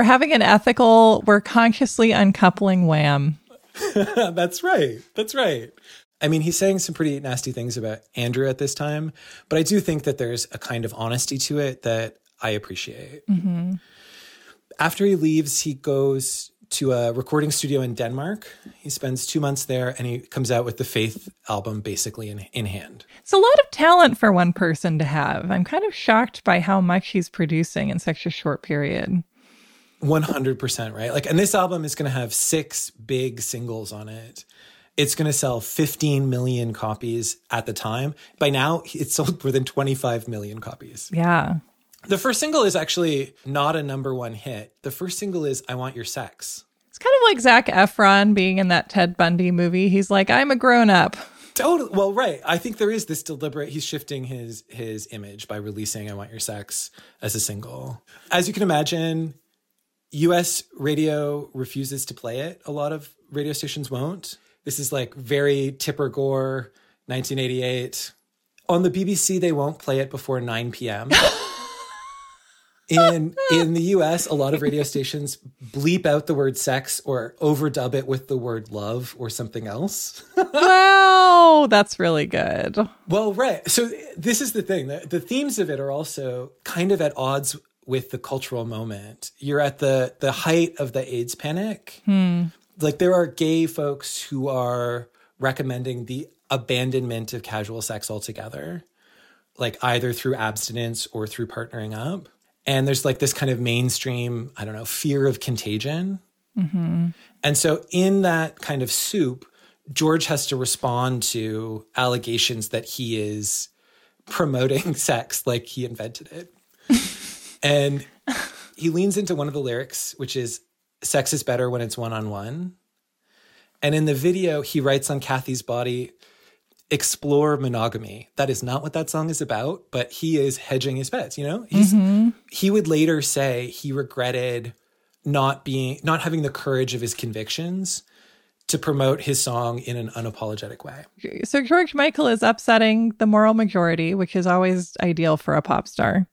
we're consciously uncoupling Wham. That's right. That's right. I mean, he's saying some pretty nasty things about Andrew at this time, but I do think that there's a kind of honesty to it that I appreciate. Mm-hmm. After he leaves, he goes to a recording studio in Denmark. He spends 2 months there, and he comes out with the Faith album basically in hand. It's a lot of talent for one person to have. I'm kind of shocked by how much he's producing in such a short period. 100%, right? Like, and this album is going to have 6 big singles on it. It's going to sell 15 million copies at the time. By now, it's sold more than 25 million copies. Yeah. The first single is actually not a number one hit. The first single is I Want Your Sex. It's kind of like Zac Efron being in that Ted Bundy movie. He's like, I'm a grown-up. Totally. Well, right. I think there is this deliberate, he's shifting his image by releasing I Want Your Sex as a single. As you can imagine, US radio refuses to play it. A lot of radio stations won't. This is like very Tipper Gore, 1988. On the BBC, they won't play it before 9 p.m. In the US, a lot of radio stations bleep out the word sex or overdub it with the word love or something else. Wow, that's really good. Well, right. So this is the thing. The themes of it are also kind of at odds with the cultural moment. You're at the height of the AIDS panic. Like there are gay folks who are recommending the abandonment of casual sex altogether, like either through abstinence or through partnering up. And there's like this kind of mainstream, I don't know, fear of contagion. And so in that kind of soup, George has to respond to allegations that he is promoting sex like he invented it. And he leans into one of the lyrics, which is, sex is better when it's one-on-one. And in the video, he writes on Kathy's body, explore monogamy. That is not what that song is about, but he is hedging his bets, you know? He would later say he regretted not having the courage of his convictions to promote his song in an unapologetic way. So George Michael is upsetting the moral majority, which is always ideal for a pop star.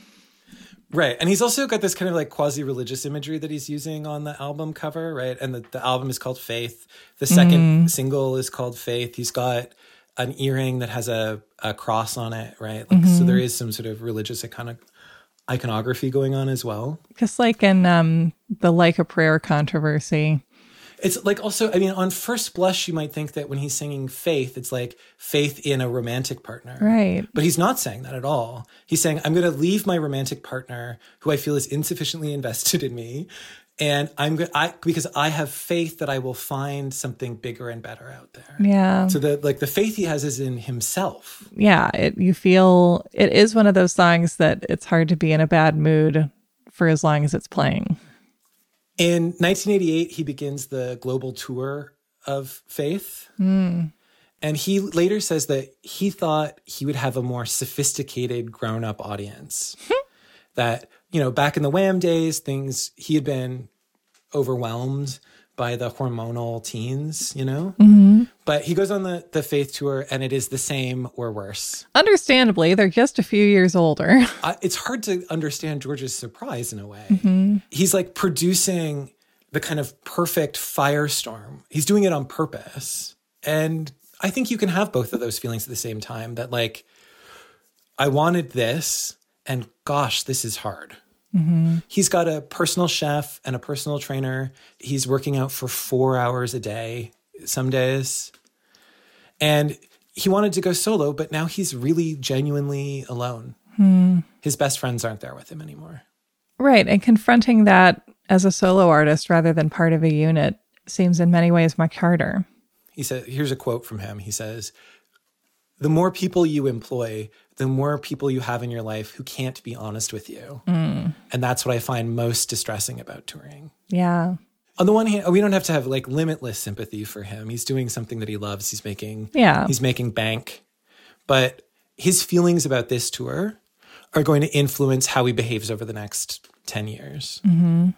Right. And he's also got this kind of like quasi-religious imagery that he's using on the album cover, right? And the album is called Faith. The second single is called Faith. He's got an earring that has a cross on it, right? Like, so there is some sort of religious iconography going on as well. Just like in the Like a Prayer controversy. It's like also, I mean, on first blush, you might think that when he's singing faith, it's like faith in a romantic partner. Right. But he's not saying that at all. He's saying, I'm going to leave my romantic partner who I feel is insufficiently invested in me. And because I have faith that I will find something bigger and better out there. Yeah. So the faith he has is in himself. Yeah. You feel it is one of those songs that it's hard to be in a bad mood for as long as it's playing. In 1988, he begins the global tour of Faith. And he later says that he thought he would have a more sophisticated, grown-up audience. That, you know, back in the Wham days, he had been overwhelmed by the hormonal teens, you know? But he goes on the Faith tour, and it is the same or worse. Understandably, they're just a few years older. It's hard to understand George's surprise in a way. He's like producing the kind of perfect firestorm. He's doing it on purpose. And I think you can have both of those feelings at the same time, that like, I wanted this, and gosh, this is hard. He's got a personal chef and a personal trainer. He's working out for 4 hours a day some days. And he wanted to go solo, but now he's really genuinely alone. His best friends aren't there with him anymore. Right. And confronting that as a solo artist rather than part of a unit seems in many ways much harder. He said, here's a quote from him. He says, the more people you employ, the more people you have in your life who can't be honest with you. And that's what I find most distressing about touring. Yeah. On the one hand, we don't have to have like limitless sympathy for him. He's doing something that he loves. He's making bank. But his feelings about this tour are going to influence how he behaves over the next 10 years. In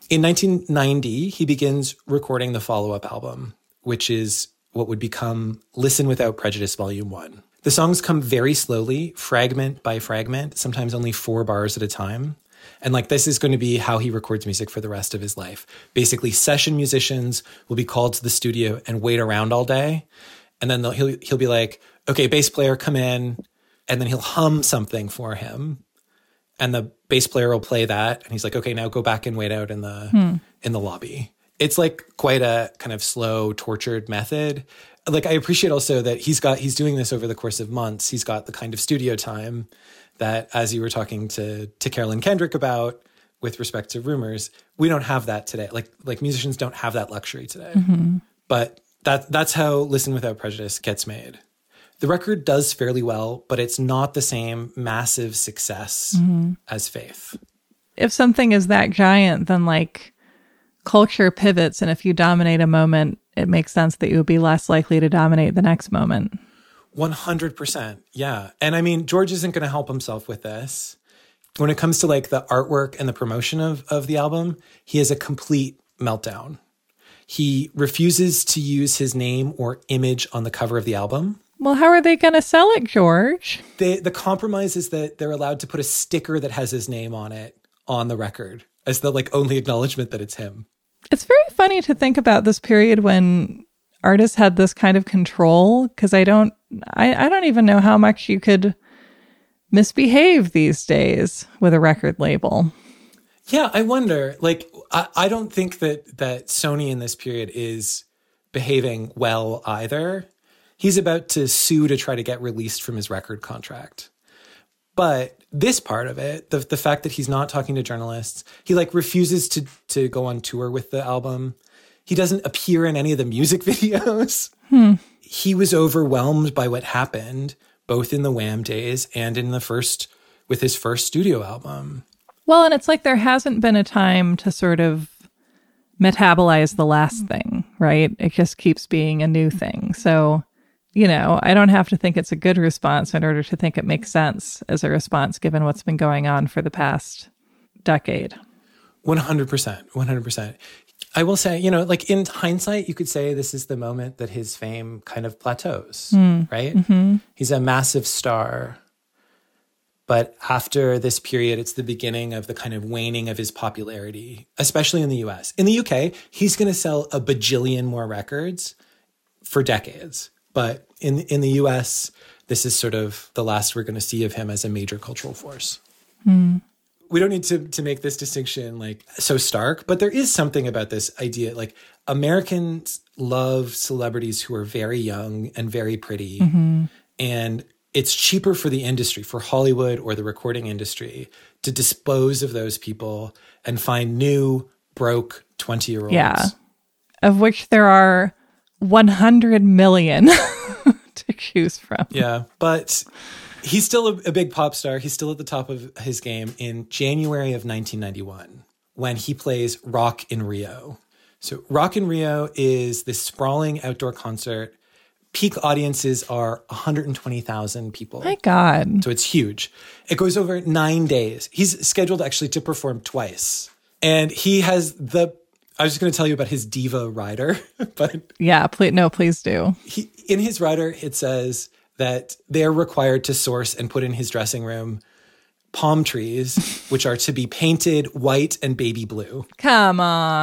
1990, he begins recording the follow-up album, which is what would become Listen Without Prejudice Volume 1. The songs come very slowly, fragment by fragment, sometimes only 4 bars at a time. And like, this is going to be how he records music for the rest of his life. Basically, session musicians will be called to the studio and wait around all day. And then he'll be like, okay, bass player, come in. And then he'll hum something for him. And the bass player will play that. And he's like, okay, now go back and wait out in the lobby. It's like quite a kind of slow, tortured method. Like, I appreciate also that he's doing this over the course of months. He's got the kind of studio time that, as you were talking to Carolyn Kendrick about with respect to Rumors, we don't have that today. Like musicians don't have that luxury today. But that's how Listen Without Prejudice gets made. The record does fairly well, but it's not the same massive success as Faith. If something is that giant, then like culture pivots, and if you dominate a moment, it makes sense that you would be less likely to dominate the next moment. 100%. Yeah. And I mean, George isn't going to help himself with this. When it comes to like the artwork and the promotion of the album, he has a complete meltdown. He refuses to use his name or image on the cover of the album. Well, how are they going to sell it, George? The compromise is that they're allowed to put a sticker that has his name on it on the record as the like only acknowledgement that it's him. It's very funny to think about this period when artists had this kind of control, because I don't even know how much you could misbehave these days with a record label. Yeah, I wonder. Like, I don't think that Sony in this period is behaving well either. He's about to sue to try to get released from his record contract. But this part of it, the fact that he's not talking to journalists, he like refuses to go on tour with the album. He doesn't appear in any of the music videos. He was overwhelmed by what happened, both in the Wham days and in with his first studio album. Well, and it's like there hasn't been a time to sort of metabolize the last thing, right? It just keeps being a new thing. So, I don't have to think it's a good response in order to think it makes sense as a response, given what's been going on for the past decade. 100%. 100%. I will say, like in hindsight, you could say this is the moment that his fame kind of plateaus, right? Mm-hmm. He's a massive star. But after this period, it's the beginning of the kind of waning of his popularity, especially in the US. In the UK, he's going to sell a bajillion more records for decades. But in the US, this is sort of the last we're going to see of him as a major cultural force. We don't need to make this distinction like so stark, but there is something about this idea. Like Americans love celebrities who are very young and very pretty. Mm-hmm. And it's cheaper for the industry, for Hollywood or the recording industry, to dispose of those people and find new, broke 20-year-olds. Yeah, of which there are 100 million to choose from. Yeah, but he's still a big pop star. He's still at the top of his game in January of 1991 when he plays Rock in Rio. So Rock in Rio is this sprawling outdoor concert. Peak audiences are 120,000 people. My God. So it's huge. It goes over 9 days. He's scheduled actually to perform twice. And he has I was just going to tell you about his diva rider, but yeah, please do. In his rider, it says that they're required to source and put in his dressing room palm trees, which are to be painted white and baby blue. Come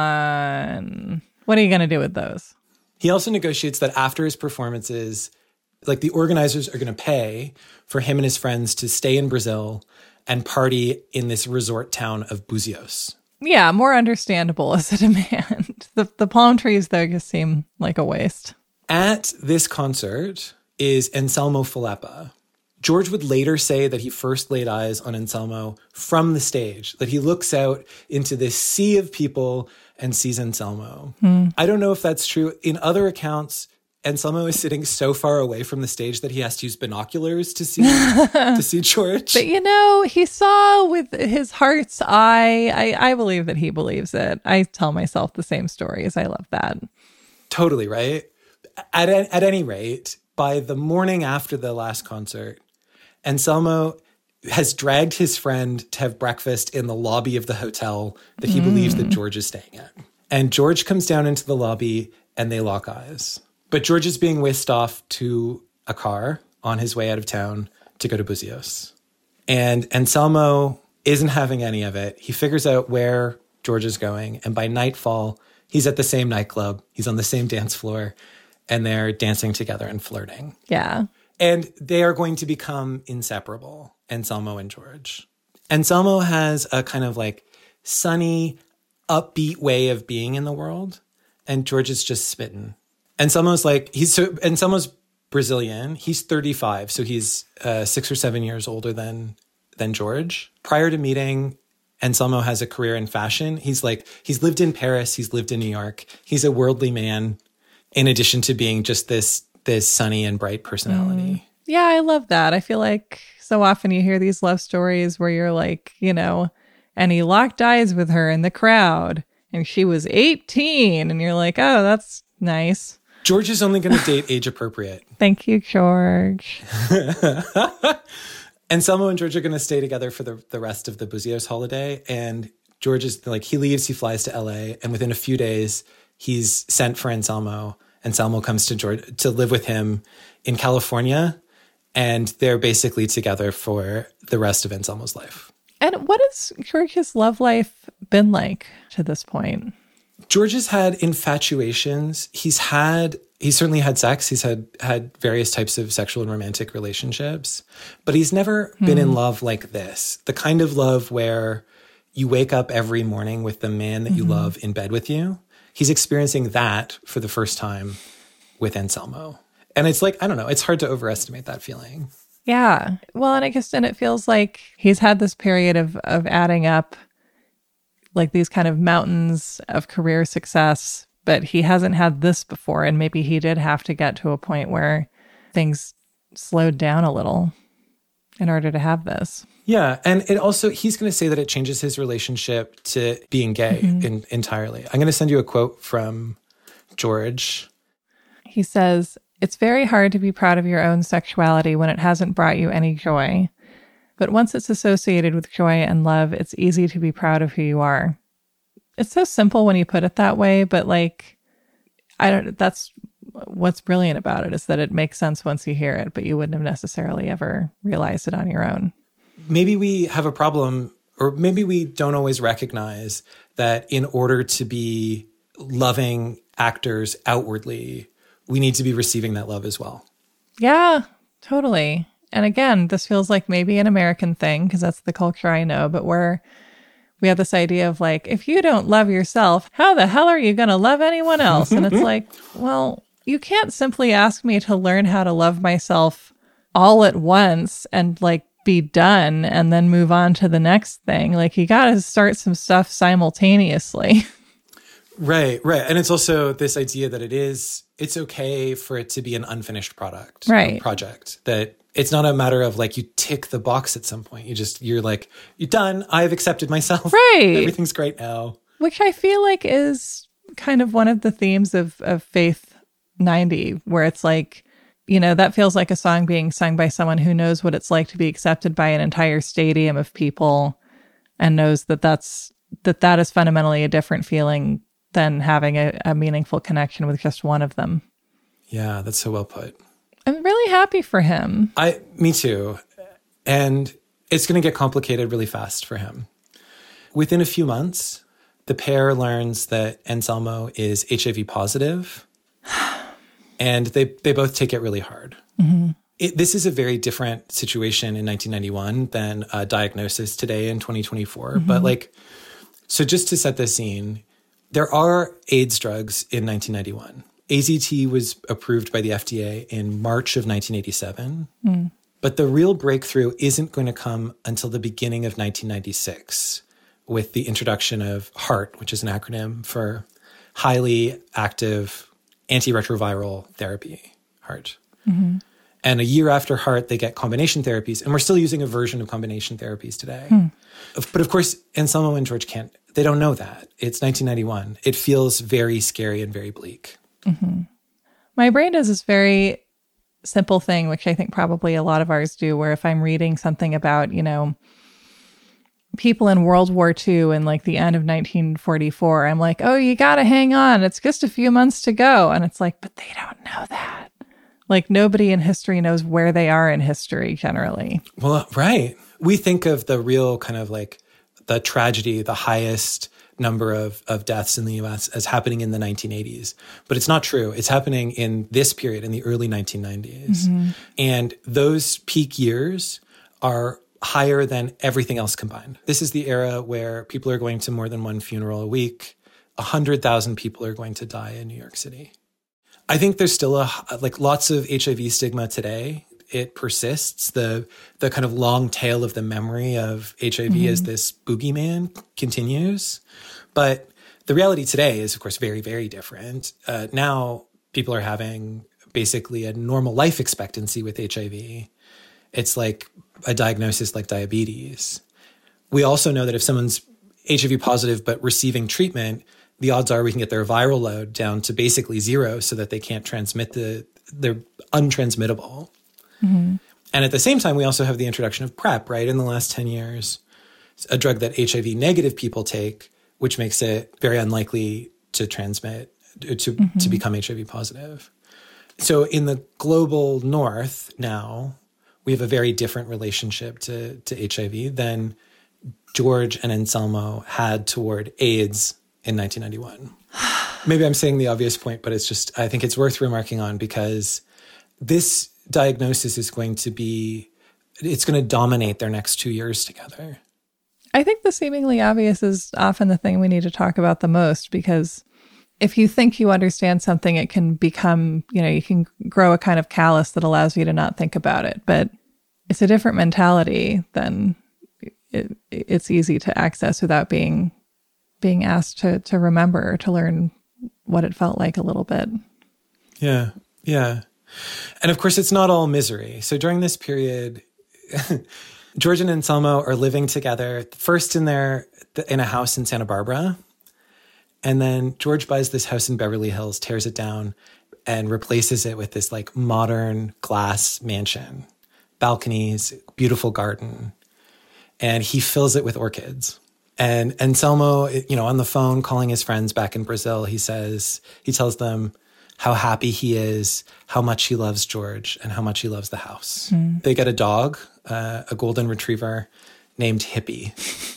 on. What are you going to do with those? He also negotiates that after his performances, like the organizers are going to pay for him and his friends to stay in Brazil and party in this resort town of Buzios. Yeah, more understandable as a demand. The palm trees, though, just seem like a waste. At this concert is Anselmo Filippa. George would later say that he first laid eyes on Anselmo from the stage, that he looks out into this sea of people and sees Anselmo. I don't know if that's true. In other accounts, Anselmo is sitting so far away from the stage that he has to use binoculars to see George. But he saw with his heart's eye. I believe that he believes it. I tell myself the same stories. I love that. Totally, right? At any rate, by the morning after the last concert, Anselmo has dragged his friend to have breakfast in the lobby of the hotel that he believes that George is staying at. And George comes down into the lobby and they lock eyes. But George is being whisked off to a car on his way out of town to go to Buzios. And Anselmo isn't having any of it. He figures out where George is going. And by nightfall, he's at the same nightclub. He's on the same dance floor. And they're dancing together and flirting. Yeah. And they are going to become inseparable, Anselmo and George. Anselmo has a kind of like sunny, upbeat way of being in the world. And George is just smitten. Anselmo's Brazilian. He's 35, so he's 6 or 7 years older than George. Prior to meeting, Anselmo has a career in fashion. He's lived in Paris. He's lived in New York. He's a worldly man, in addition to being just this sunny and bright personality. Yeah, I love that. I feel like so often you hear these love stories where you're like, and he locked eyes with her in the crowd and she was 18 and you're like, oh, that's nice. George is only going to date age appropriate. Thank you, George. Anselmo and George are going to stay together for the rest of the Buzios holiday. And George is like, he leaves, he flies to LA. And within a few days, he's sent for Anselmo. Anselmo comes to George to live with him in California. And they're basically together for the rest of Anselmo's life. And what has George's love life been like to this point? George has had infatuations. He's certainly had sex. He's had various types of sexual and romantic relationships, but he's never been in love like this. The kind of love where you wake up every morning with the man that you love in bed with you. He's experiencing that for the first time with Anselmo. And it's like, I don't know, it's hard to overestimate that feeling. Yeah. Well, and I guess then it feels like he's had this period of adding up like these kind of mountains of career success, but he hasn't had this before. And maybe he did have to get to a point where things slowed down a little in order to have this. Yeah. And it also, he's going to say that it changes his relationship to being gay entirely. I'm going to send you a quote from George. He says, "It's very hard to be proud of your own sexuality when it hasn't brought you any joy. But once it's associated with joy and love, it's easy to be proud of who you are." It's so simple when you put it that way, but like, that's what's brilliant about it, is that it makes sense once you hear it, but you wouldn't have necessarily ever realized it on your own. Maybe we have a problem, or maybe we don't always recognize that in order to be loving actors outwardly, we need to be receiving that love as well. Yeah, totally. And again, this feels like maybe an American thing because that's the culture I know, but we have this idea of like, if you don't love yourself, how the hell are you going to love anyone else? And it's like, well, you can't simply ask me to learn how to love myself all at once and like be done and then move on to the next thing. Like you got to start some stuff simultaneously. Right. And it's also this idea that it's okay for it to be an unfinished product, right? Project, that it's not a matter of like you tick the box at some point. You're like, you're done. I've accepted myself. Right. Everything's great now. Which I feel like is kind of one of the themes of Faith 90, where it's like, you know, that feels like a song being sung by someone who knows what it's like to be accepted by an entire stadium of people and knows that that is fundamentally a different feeling than having a meaningful connection with just one of them. Yeah, that's so well put. I'm really happy for him. Me too. And it's going to get complicated really fast for him. Within a few months, the pair learns that Anselmo is HIV positive, and they both take it really hard. Mm-hmm. This is a very different situation in 1991 than a diagnosis today in 2024. Mm-hmm. But like, so just to set the scene, there are AIDS drugs in 1991. AZT was approved by the FDA in March of 1987. Mm. But the real breakthrough isn't going to come until the beginning of 1996 with the introduction of HAART, which is an acronym for Highly Active Antiretroviral Therapy, HAART. Mm-hmm. And a year after HAART, they get combination therapies. And we're still using a version of combination therapies today. Mm. But of course, Anselmo and George they don't know that. It's 1991. It feels very scary and very bleak. Mm-hmm. My brain does this very simple thing, which I think probably a lot of ours do, where if I'm reading something about, you know, people in World War II and like the end of 1944, I'm like, oh, you got to hang on. It's just a few months to go. And it's like, but they don't know that. Like nobody in history knows where they are in history generally. Well, right. We think of the real kind of like the tragedy, the highest number of deaths in the US as happening in the 1980s. But it's not true. It's happening in this period, in the early 1990s. Mm-hmm. And those peak years are higher than everything else combined. This is the era where people are going to more than one funeral a week. 100,000 people are going to die in New York City. I think there's still lots of HIV stigma today. It persists. The kind of long tail of the memory of HIV mm-hmm. as this boogeyman continues. But the reality today is, of course, very, very different. Now people are having basically a normal life expectancy with HIV. It's like a diagnosis like diabetes. We also know that if someone's HIV positive but receiving treatment, the odds are we can get their viral load down to basically zero so that they can't transmit they're untransmittable. Mm-hmm. And at the same time, we also have the introduction of PrEP, right? In the last 10 years, a drug that HIV negative people take, which makes it very unlikely to transmit, to become HIV positive. So in the global north now, we have a very different relationship to HIV than George and Anselmo had toward AIDS in 1991. Maybe I'm saying the obvious point, but it's just, I think it's worth remarking on because this diagnosis is going to dominate their next 2 years together. I think the seemingly obvious is often the thing we need to talk about the most, because if you think you understand something, it can become, you can grow a kind of callus that allows you to not think about it. But it's a different mentality than it's easy to access without being asked to remember or to learn what it felt like a little bit. Yeah. Yeah. And of course, it's not all misery. So during this period, George and Anselmo are living together, first in a house in Santa Barbara. And then George buys this house in Beverly Hills, tears it down, and replaces it with this like modern glass mansion, balconies, beautiful garden. And he fills it with orchids. And Anselmo, on the phone calling his friends back in Brazil, he tells them how happy he is, how much he loves George, and how much he loves the house. Mm. They get a dog, a golden retriever named Hippie.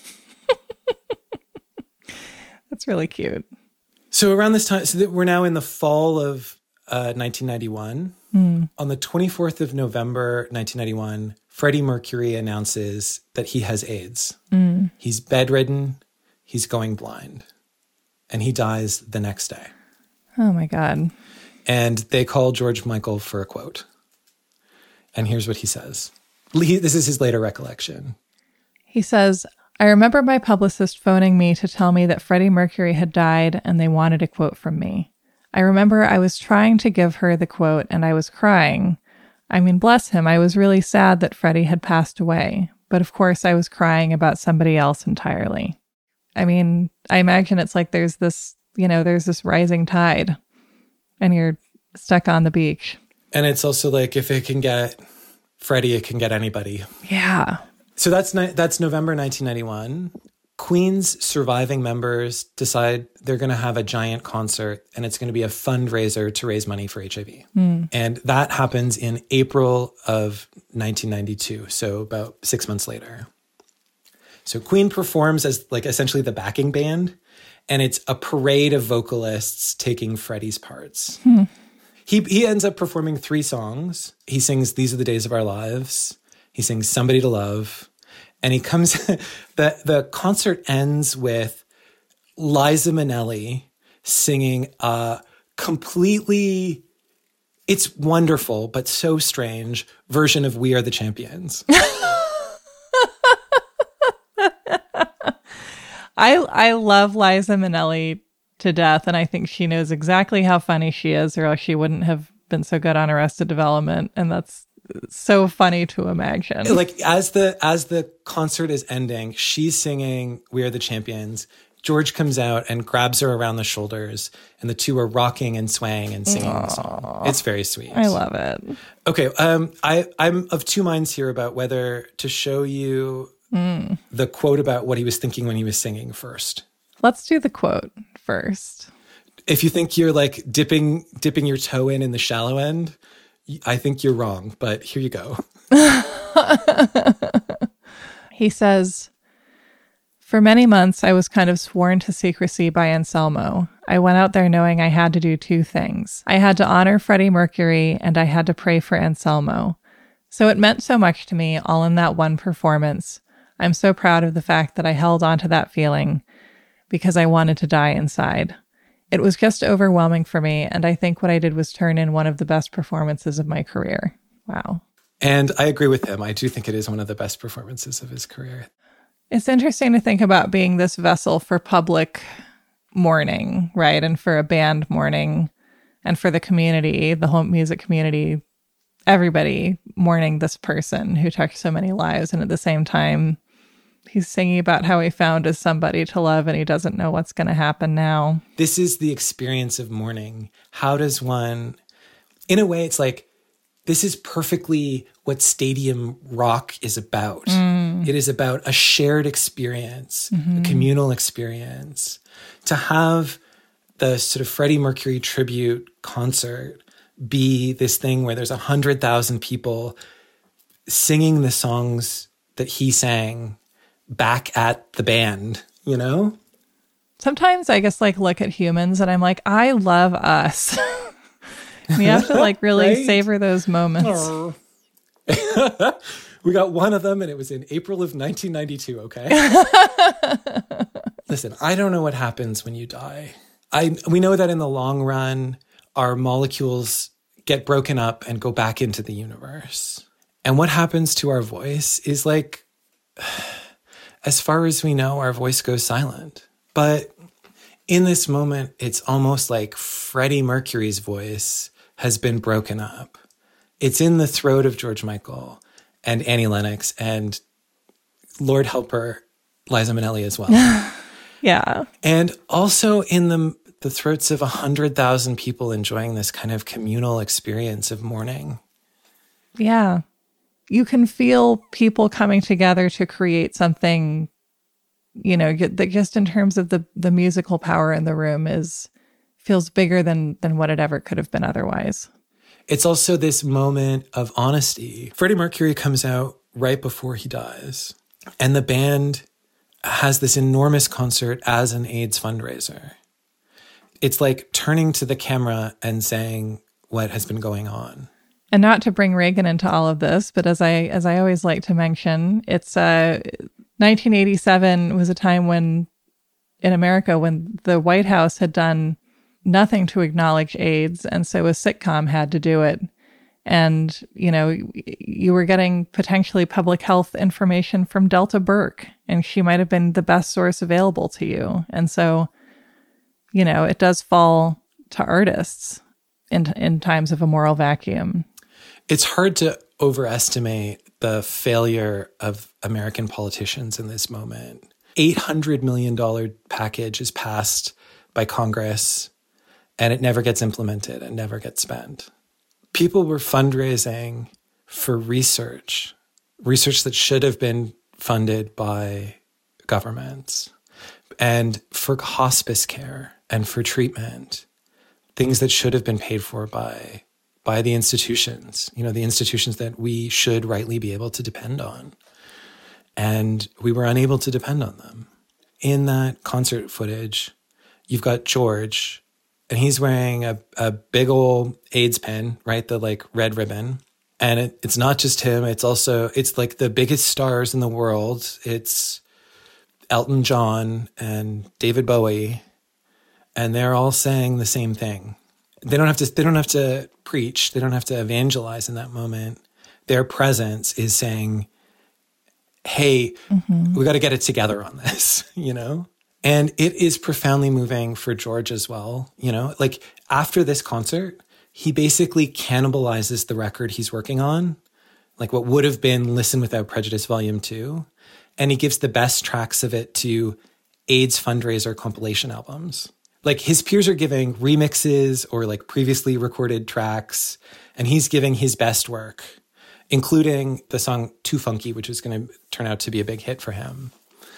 That's really cute. So around this time, we're now in the fall of 1991. Mm. On the 24th of November, 1991, Freddie Mercury announces that he has AIDS. Mm. He's bedridden. He's going blind. And he dies the next day. Oh, my God. And they call George Michael for a quote. And here's what he says. This is his later recollection. He says, "I remember my publicist phoning me to tell me that Freddie Mercury had died and they wanted a quote from me. I remember I was trying to give her the quote and I was crying. I mean, bless him, I was really sad that Freddie had passed away. But of course I was crying about somebody else entirely." I mean, I imagine it's like there's this rising tide and you're stuck on the beach. And it's also like, if it can get Freddie, it can get anybody. Yeah. So that's November 1991. Queen's surviving members decide they're going to have a giant concert, and it's going to be a fundraiser to raise money for HIV. Mm. And that happens in April of 1992, so about 6 months later. So Queen performs as like essentially the backing band, and it's a parade of vocalists taking Freddie's parts. Hmm. He ends up performing 3 songs. He sings "These Are the Days of Our Lives." He sings "Somebody to Love." And he comes, the concert ends with Liza Minnelli singing a completely, it's wonderful, but so strange version of "We Are the Champions." I love Liza Minnelli to death, and I think she knows exactly how funny she is, or else she wouldn't have been so good on Arrested Development, and that's so funny to imagine. Like as the concert is ending, she's singing "We Are the Champions." George comes out and grabs her around the shoulders, and the two are rocking and swaying and singing the song. It's very sweet. I love it. Okay, I'm of two minds here about whether to show you the quote about what he was thinking when he was singing first. Let's do the quote first. If you think you're like dipping your toe in the shallow end, I think you're wrong, but here you go. He says, "For many months, I was kind of sworn to secrecy by Anselmo. I went out there knowing I had to do 2 things. I had to honor Freddie Mercury, and I had to pray for Anselmo. So it meant so much to me, all in that one performance. I'm so proud of the fact that I held on to that feeling because I wanted to die inside. It was just overwhelming for me, and I think what I did was turn in one of the best performances of my career." Wow. And I agree with him. I do think it is one of the best performances of his career. It's interesting to think about being this vessel for public mourning, right? And for a band mourning, and for the community, the whole music community, everybody mourning this person who touched so many lives. And at the same time, he's singing about how he found as somebody to love and he doesn't know what's going to happen now. This is the experience of mourning. How does one, in a way, it's like, this is perfectly what stadium rock is about. It is about a shared experience, a communal experience. To have the sort of Freddie Mercury tribute concert be this thing where there's 100,000 people singing the songs that he sang back at the band, you know? Sometimes I just like look at humans and I'm like, I love us. You have to like really Right? savor those moments. We got one of them, and it was in April of 1992, okay? Listen, I don't know what happens when you die. We know that in the long run, our molecules get broken up and go back into the universe. And what happens to our voice is like, as far as we know, our voice goes silent. But in this moment, it's almost like Freddie Mercury's voice has been broken up. It's in the throat of George Michael and Annie Lennox and Lord help her, Liza Minnelli as well. Yeah. And also in the throats of 100,000 people enjoying this kind of communal experience of mourning. Yeah. You can feel people coming together to create something, you know, that just in terms of the musical power in the room feels bigger than what it ever could have been otherwise. It's also this moment of honesty. Freddie Mercury comes out right before he dies, and the band has this enormous concert as an AIDS fundraiser. It's like turning to the camera and saying what has been going on. And not to bring Reagan into all of this, but as I always like to mention, it's 1987 was a time when in America when the White House had done nothing to acknowledge AIDS, and so a sitcom had to do it. And, you know, you were getting potentially public health information from Delta Burke, and she might have been the best source available to you. And so, you know, it does fall to artists in times of a moral vacuum. It's hard to overestimate the failure of American politicians in this moment. $800 million package is passed by Congress, and it never gets implemented and never gets spent. People were fundraising for research that should have been funded by governments, and for hospice care and for treatment, things that should have been paid for by the institutions, you know, the institutions that we should rightly be able to depend on. And we were unable to depend on them. In that concert footage, you've got George, and he's wearing a big old AIDS pin, right? The like red ribbon. And it's not just him. It's like the biggest stars in the world. It's Elton John and David Bowie. And they're all saying the same thing. They don't have to preach. They don't have to evangelize in that moment. Their presence is saying, hey, we got to get it together on this, you know? And it is profoundly moving for George as well. You know, like after this concert, he basically cannibalizes the record he's working on, like what would have been Listen Without Prejudice Volume 2. And he gives the best tracks of it to AIDS fundraiser compilation albums. Like his peers are giving remixes or like previously recorded tracks, and he's giving his best work, including the song Too Funky, which is going to turn out to be a big hit for him.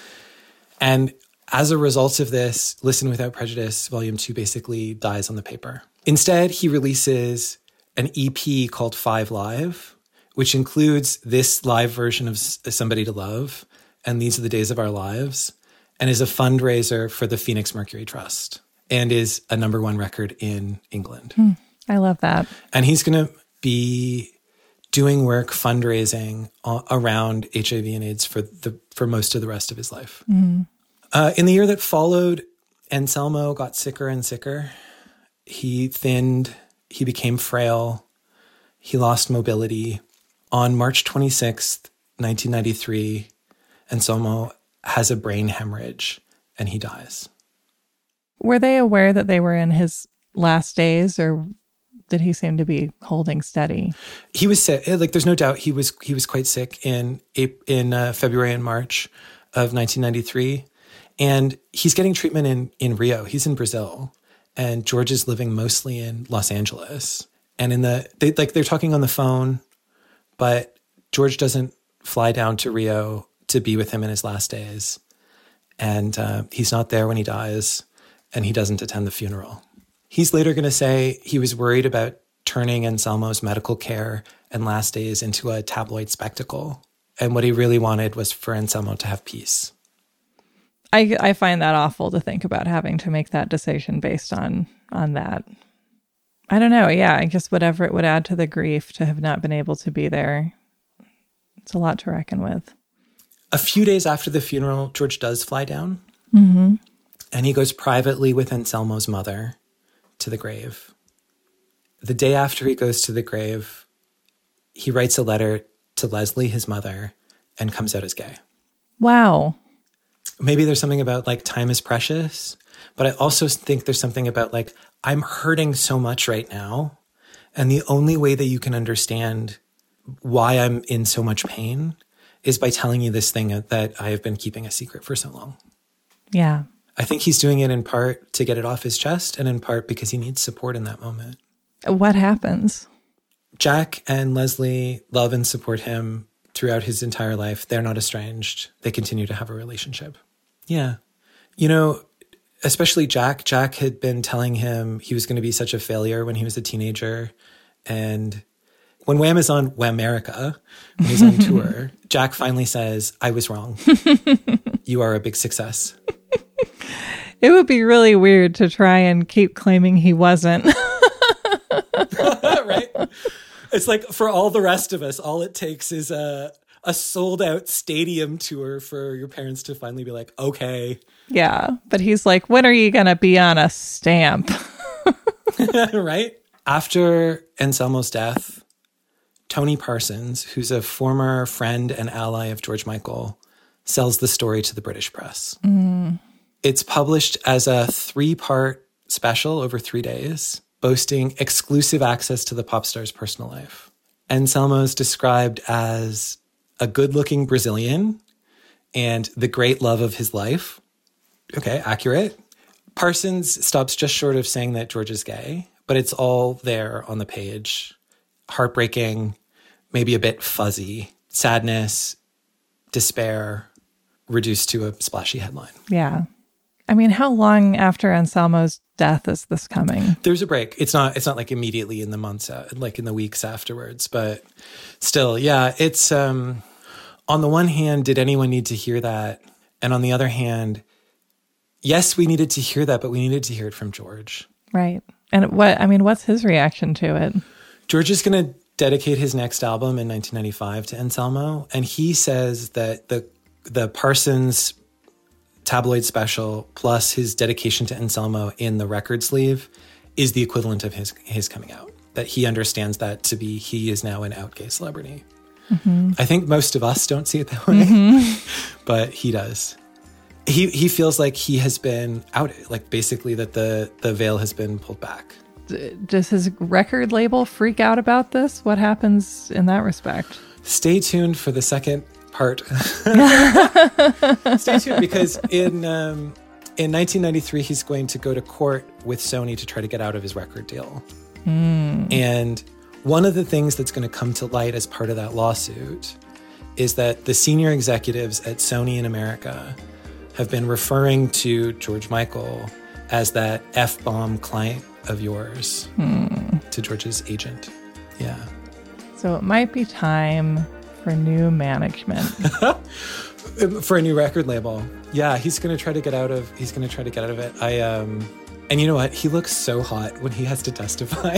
And as a result of this, Listen Without Prejudice Volume 2 basically dies on the paper. Instead, he releases an EP called 5 Live, which includes this live version of Somebody to Love and These Are the Days of Our Lives, and is a fundraiser for the Phoenix Mercury Trust, and is a #1 record in England. I love that. And he's going to be doing work fundraising around HIV and AIDS for most of the rest of his life. In the year that followed, Anselmo got sicker and sicker. He thinned. He became frail. He lost mobility. On March 26th, 1993, Anselmo has a brain hemorrhage and he dies. Were they aware that they were in his last days, or did he seem to be holding steady? He was sick. Like, there's no doubt he was quite sick in February and March of 1993. And he's getting treatment in Rio. He's in Brazil, and George is living mostly in Los Angeles. And they're talking on the phone, but George doesn't fly down to Rio to be with him in his last days. And he's not there when he dies, and he doesn't attend the funeral. He's later going to say he was worried about turning Anselmo's medical care and last days into a tabloid spectacle. And what he really wanted was for Anselmo to have peace. I find that awful to think about, having to make that decision based on that. I don't know. Yeah, I guess whatever it would add to the grief to have not been able to be there. It's a lot to reckon with. A few days after the funeral, George does fly down. Mm-hmm. And he goes privately with Anselmo's mother to the grave. The day after he goes to the grave, he writes a letter to Leslie, his mother, and comes out as gay. Wow. Maybe there's something about like time is precious, but I also think there's something about like, I'm hurting so much right now. And the only way that you can understand why I'm in so much pain is by telling you this thing that I have been keeping a secret for so long. Yeah. I think he's doing it in part to get it off his chest and in part because he needs support in that moment. What happens? Jack and Leslie love and support him throughout his entire life. They're not estranged. They continue to have a relationship. Yeah. You know, especially Jack. Jack had been telling him he was going to be such a failure when he was a teenager. And when Wham is on Whamerica, when he's on tour, Jack finally says, I was wrong. You are a big success. It would be really weird to try and keep claiming he wasn't. Right? It's like for all the rest of us, all it takes is a sold out stadium tour for your parents to finally be like, okay. Yeah. But he's like, when are you going to be on a stamp? Right? After Anselmo's death, Tony Parsons, who's a former friend and ally of George Michael, sells the story to the British press. Mm. It's published as a 3-part special over 3 days, boasting exclusive access to the pop star's personal life. Anselmo's described as a good-looking Brazilian and the great love of his life. Okay, accurate. Parsons stops just short of saying that George is gay, but it's all there on the page. Heartbreaking, maybe a bit fuzzy, sadness, despair, reduced to a splashy headline. Yeah. I mean, how long after Anselmo's death is this coming? There's a break. It's not like immediately in the months, like in the weeks afterwards, but still, yeah, it's, on the one hand, did anyone need to hear that? And on the other hand, yes, we needed to hear that, but we needed to hear it from George. Right. And what's his reaction to it? George is going to dedicate his next album in 1995 to Anselmo. And he says that the Parsons tabloid special plus his dedication to Anselmo in the record sleeve is the equivalent of his coming out. That he understands that to be, he is now an out gay celebrity. Mm-hmm. I think most of us don't see it that way, but he does. He feels like he has been outed, like basically that the veil has been pulled back. Does his record label freak out about this? What happens in that respect? Stay tuned for the second part. Stay tuned because in 1993, he's going to go to court with Sony to try to get out of his record deal. Mm. And one of the things that's going to come to light as part of that lawsuit is that the senior executives at Sony in America have been referring to George Michael as that F-bomb client of yours to George's agent. Yeah. So it might be time for new management. For a new record label. Yeah, he's going to try to get out of it. And you know what? He looks so hot when he has to testify.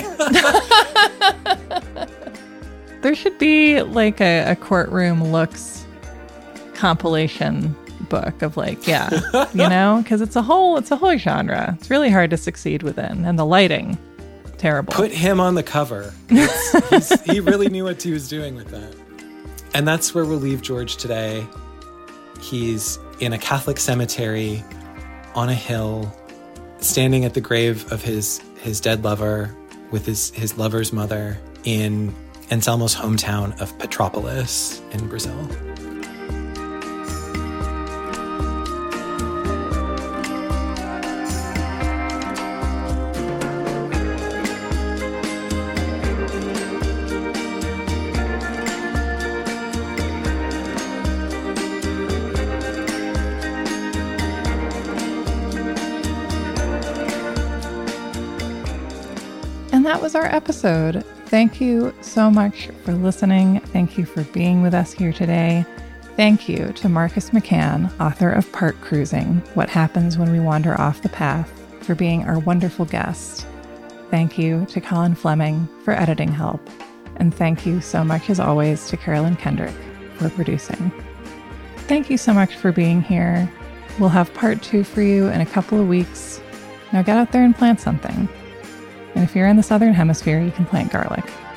There should be like a courtroom looks compilation book of like, yeah, you know, because it's a whole genre. It's really hard to succeed within, and the lighting, terrible. Put him on the cover. He really knew what he was doing with that. And that's where we'll leave George today. He's in a Catholic cemetery on a hill, standing at the grave of his dead lover with his lover's mother in Anselmo's hometown of Petrópolis in Brazil. And that was our episode. Thank you so much for listening. Thank you for being with us here today. Thank you to Marcus McCann, author of Park Cruising, What Happens When We Wander Off the Path, for being our wonderful guest. Thank you to Colin Fleming for editing help. And thank you so much, as always, to Carolyn Kendrick for producing. Thank you so much for being here. We'll have part 2 for you in a couple of weeks. Now get out there and plant something. And if you're in the Southern Hemisphere, you can plant garlic.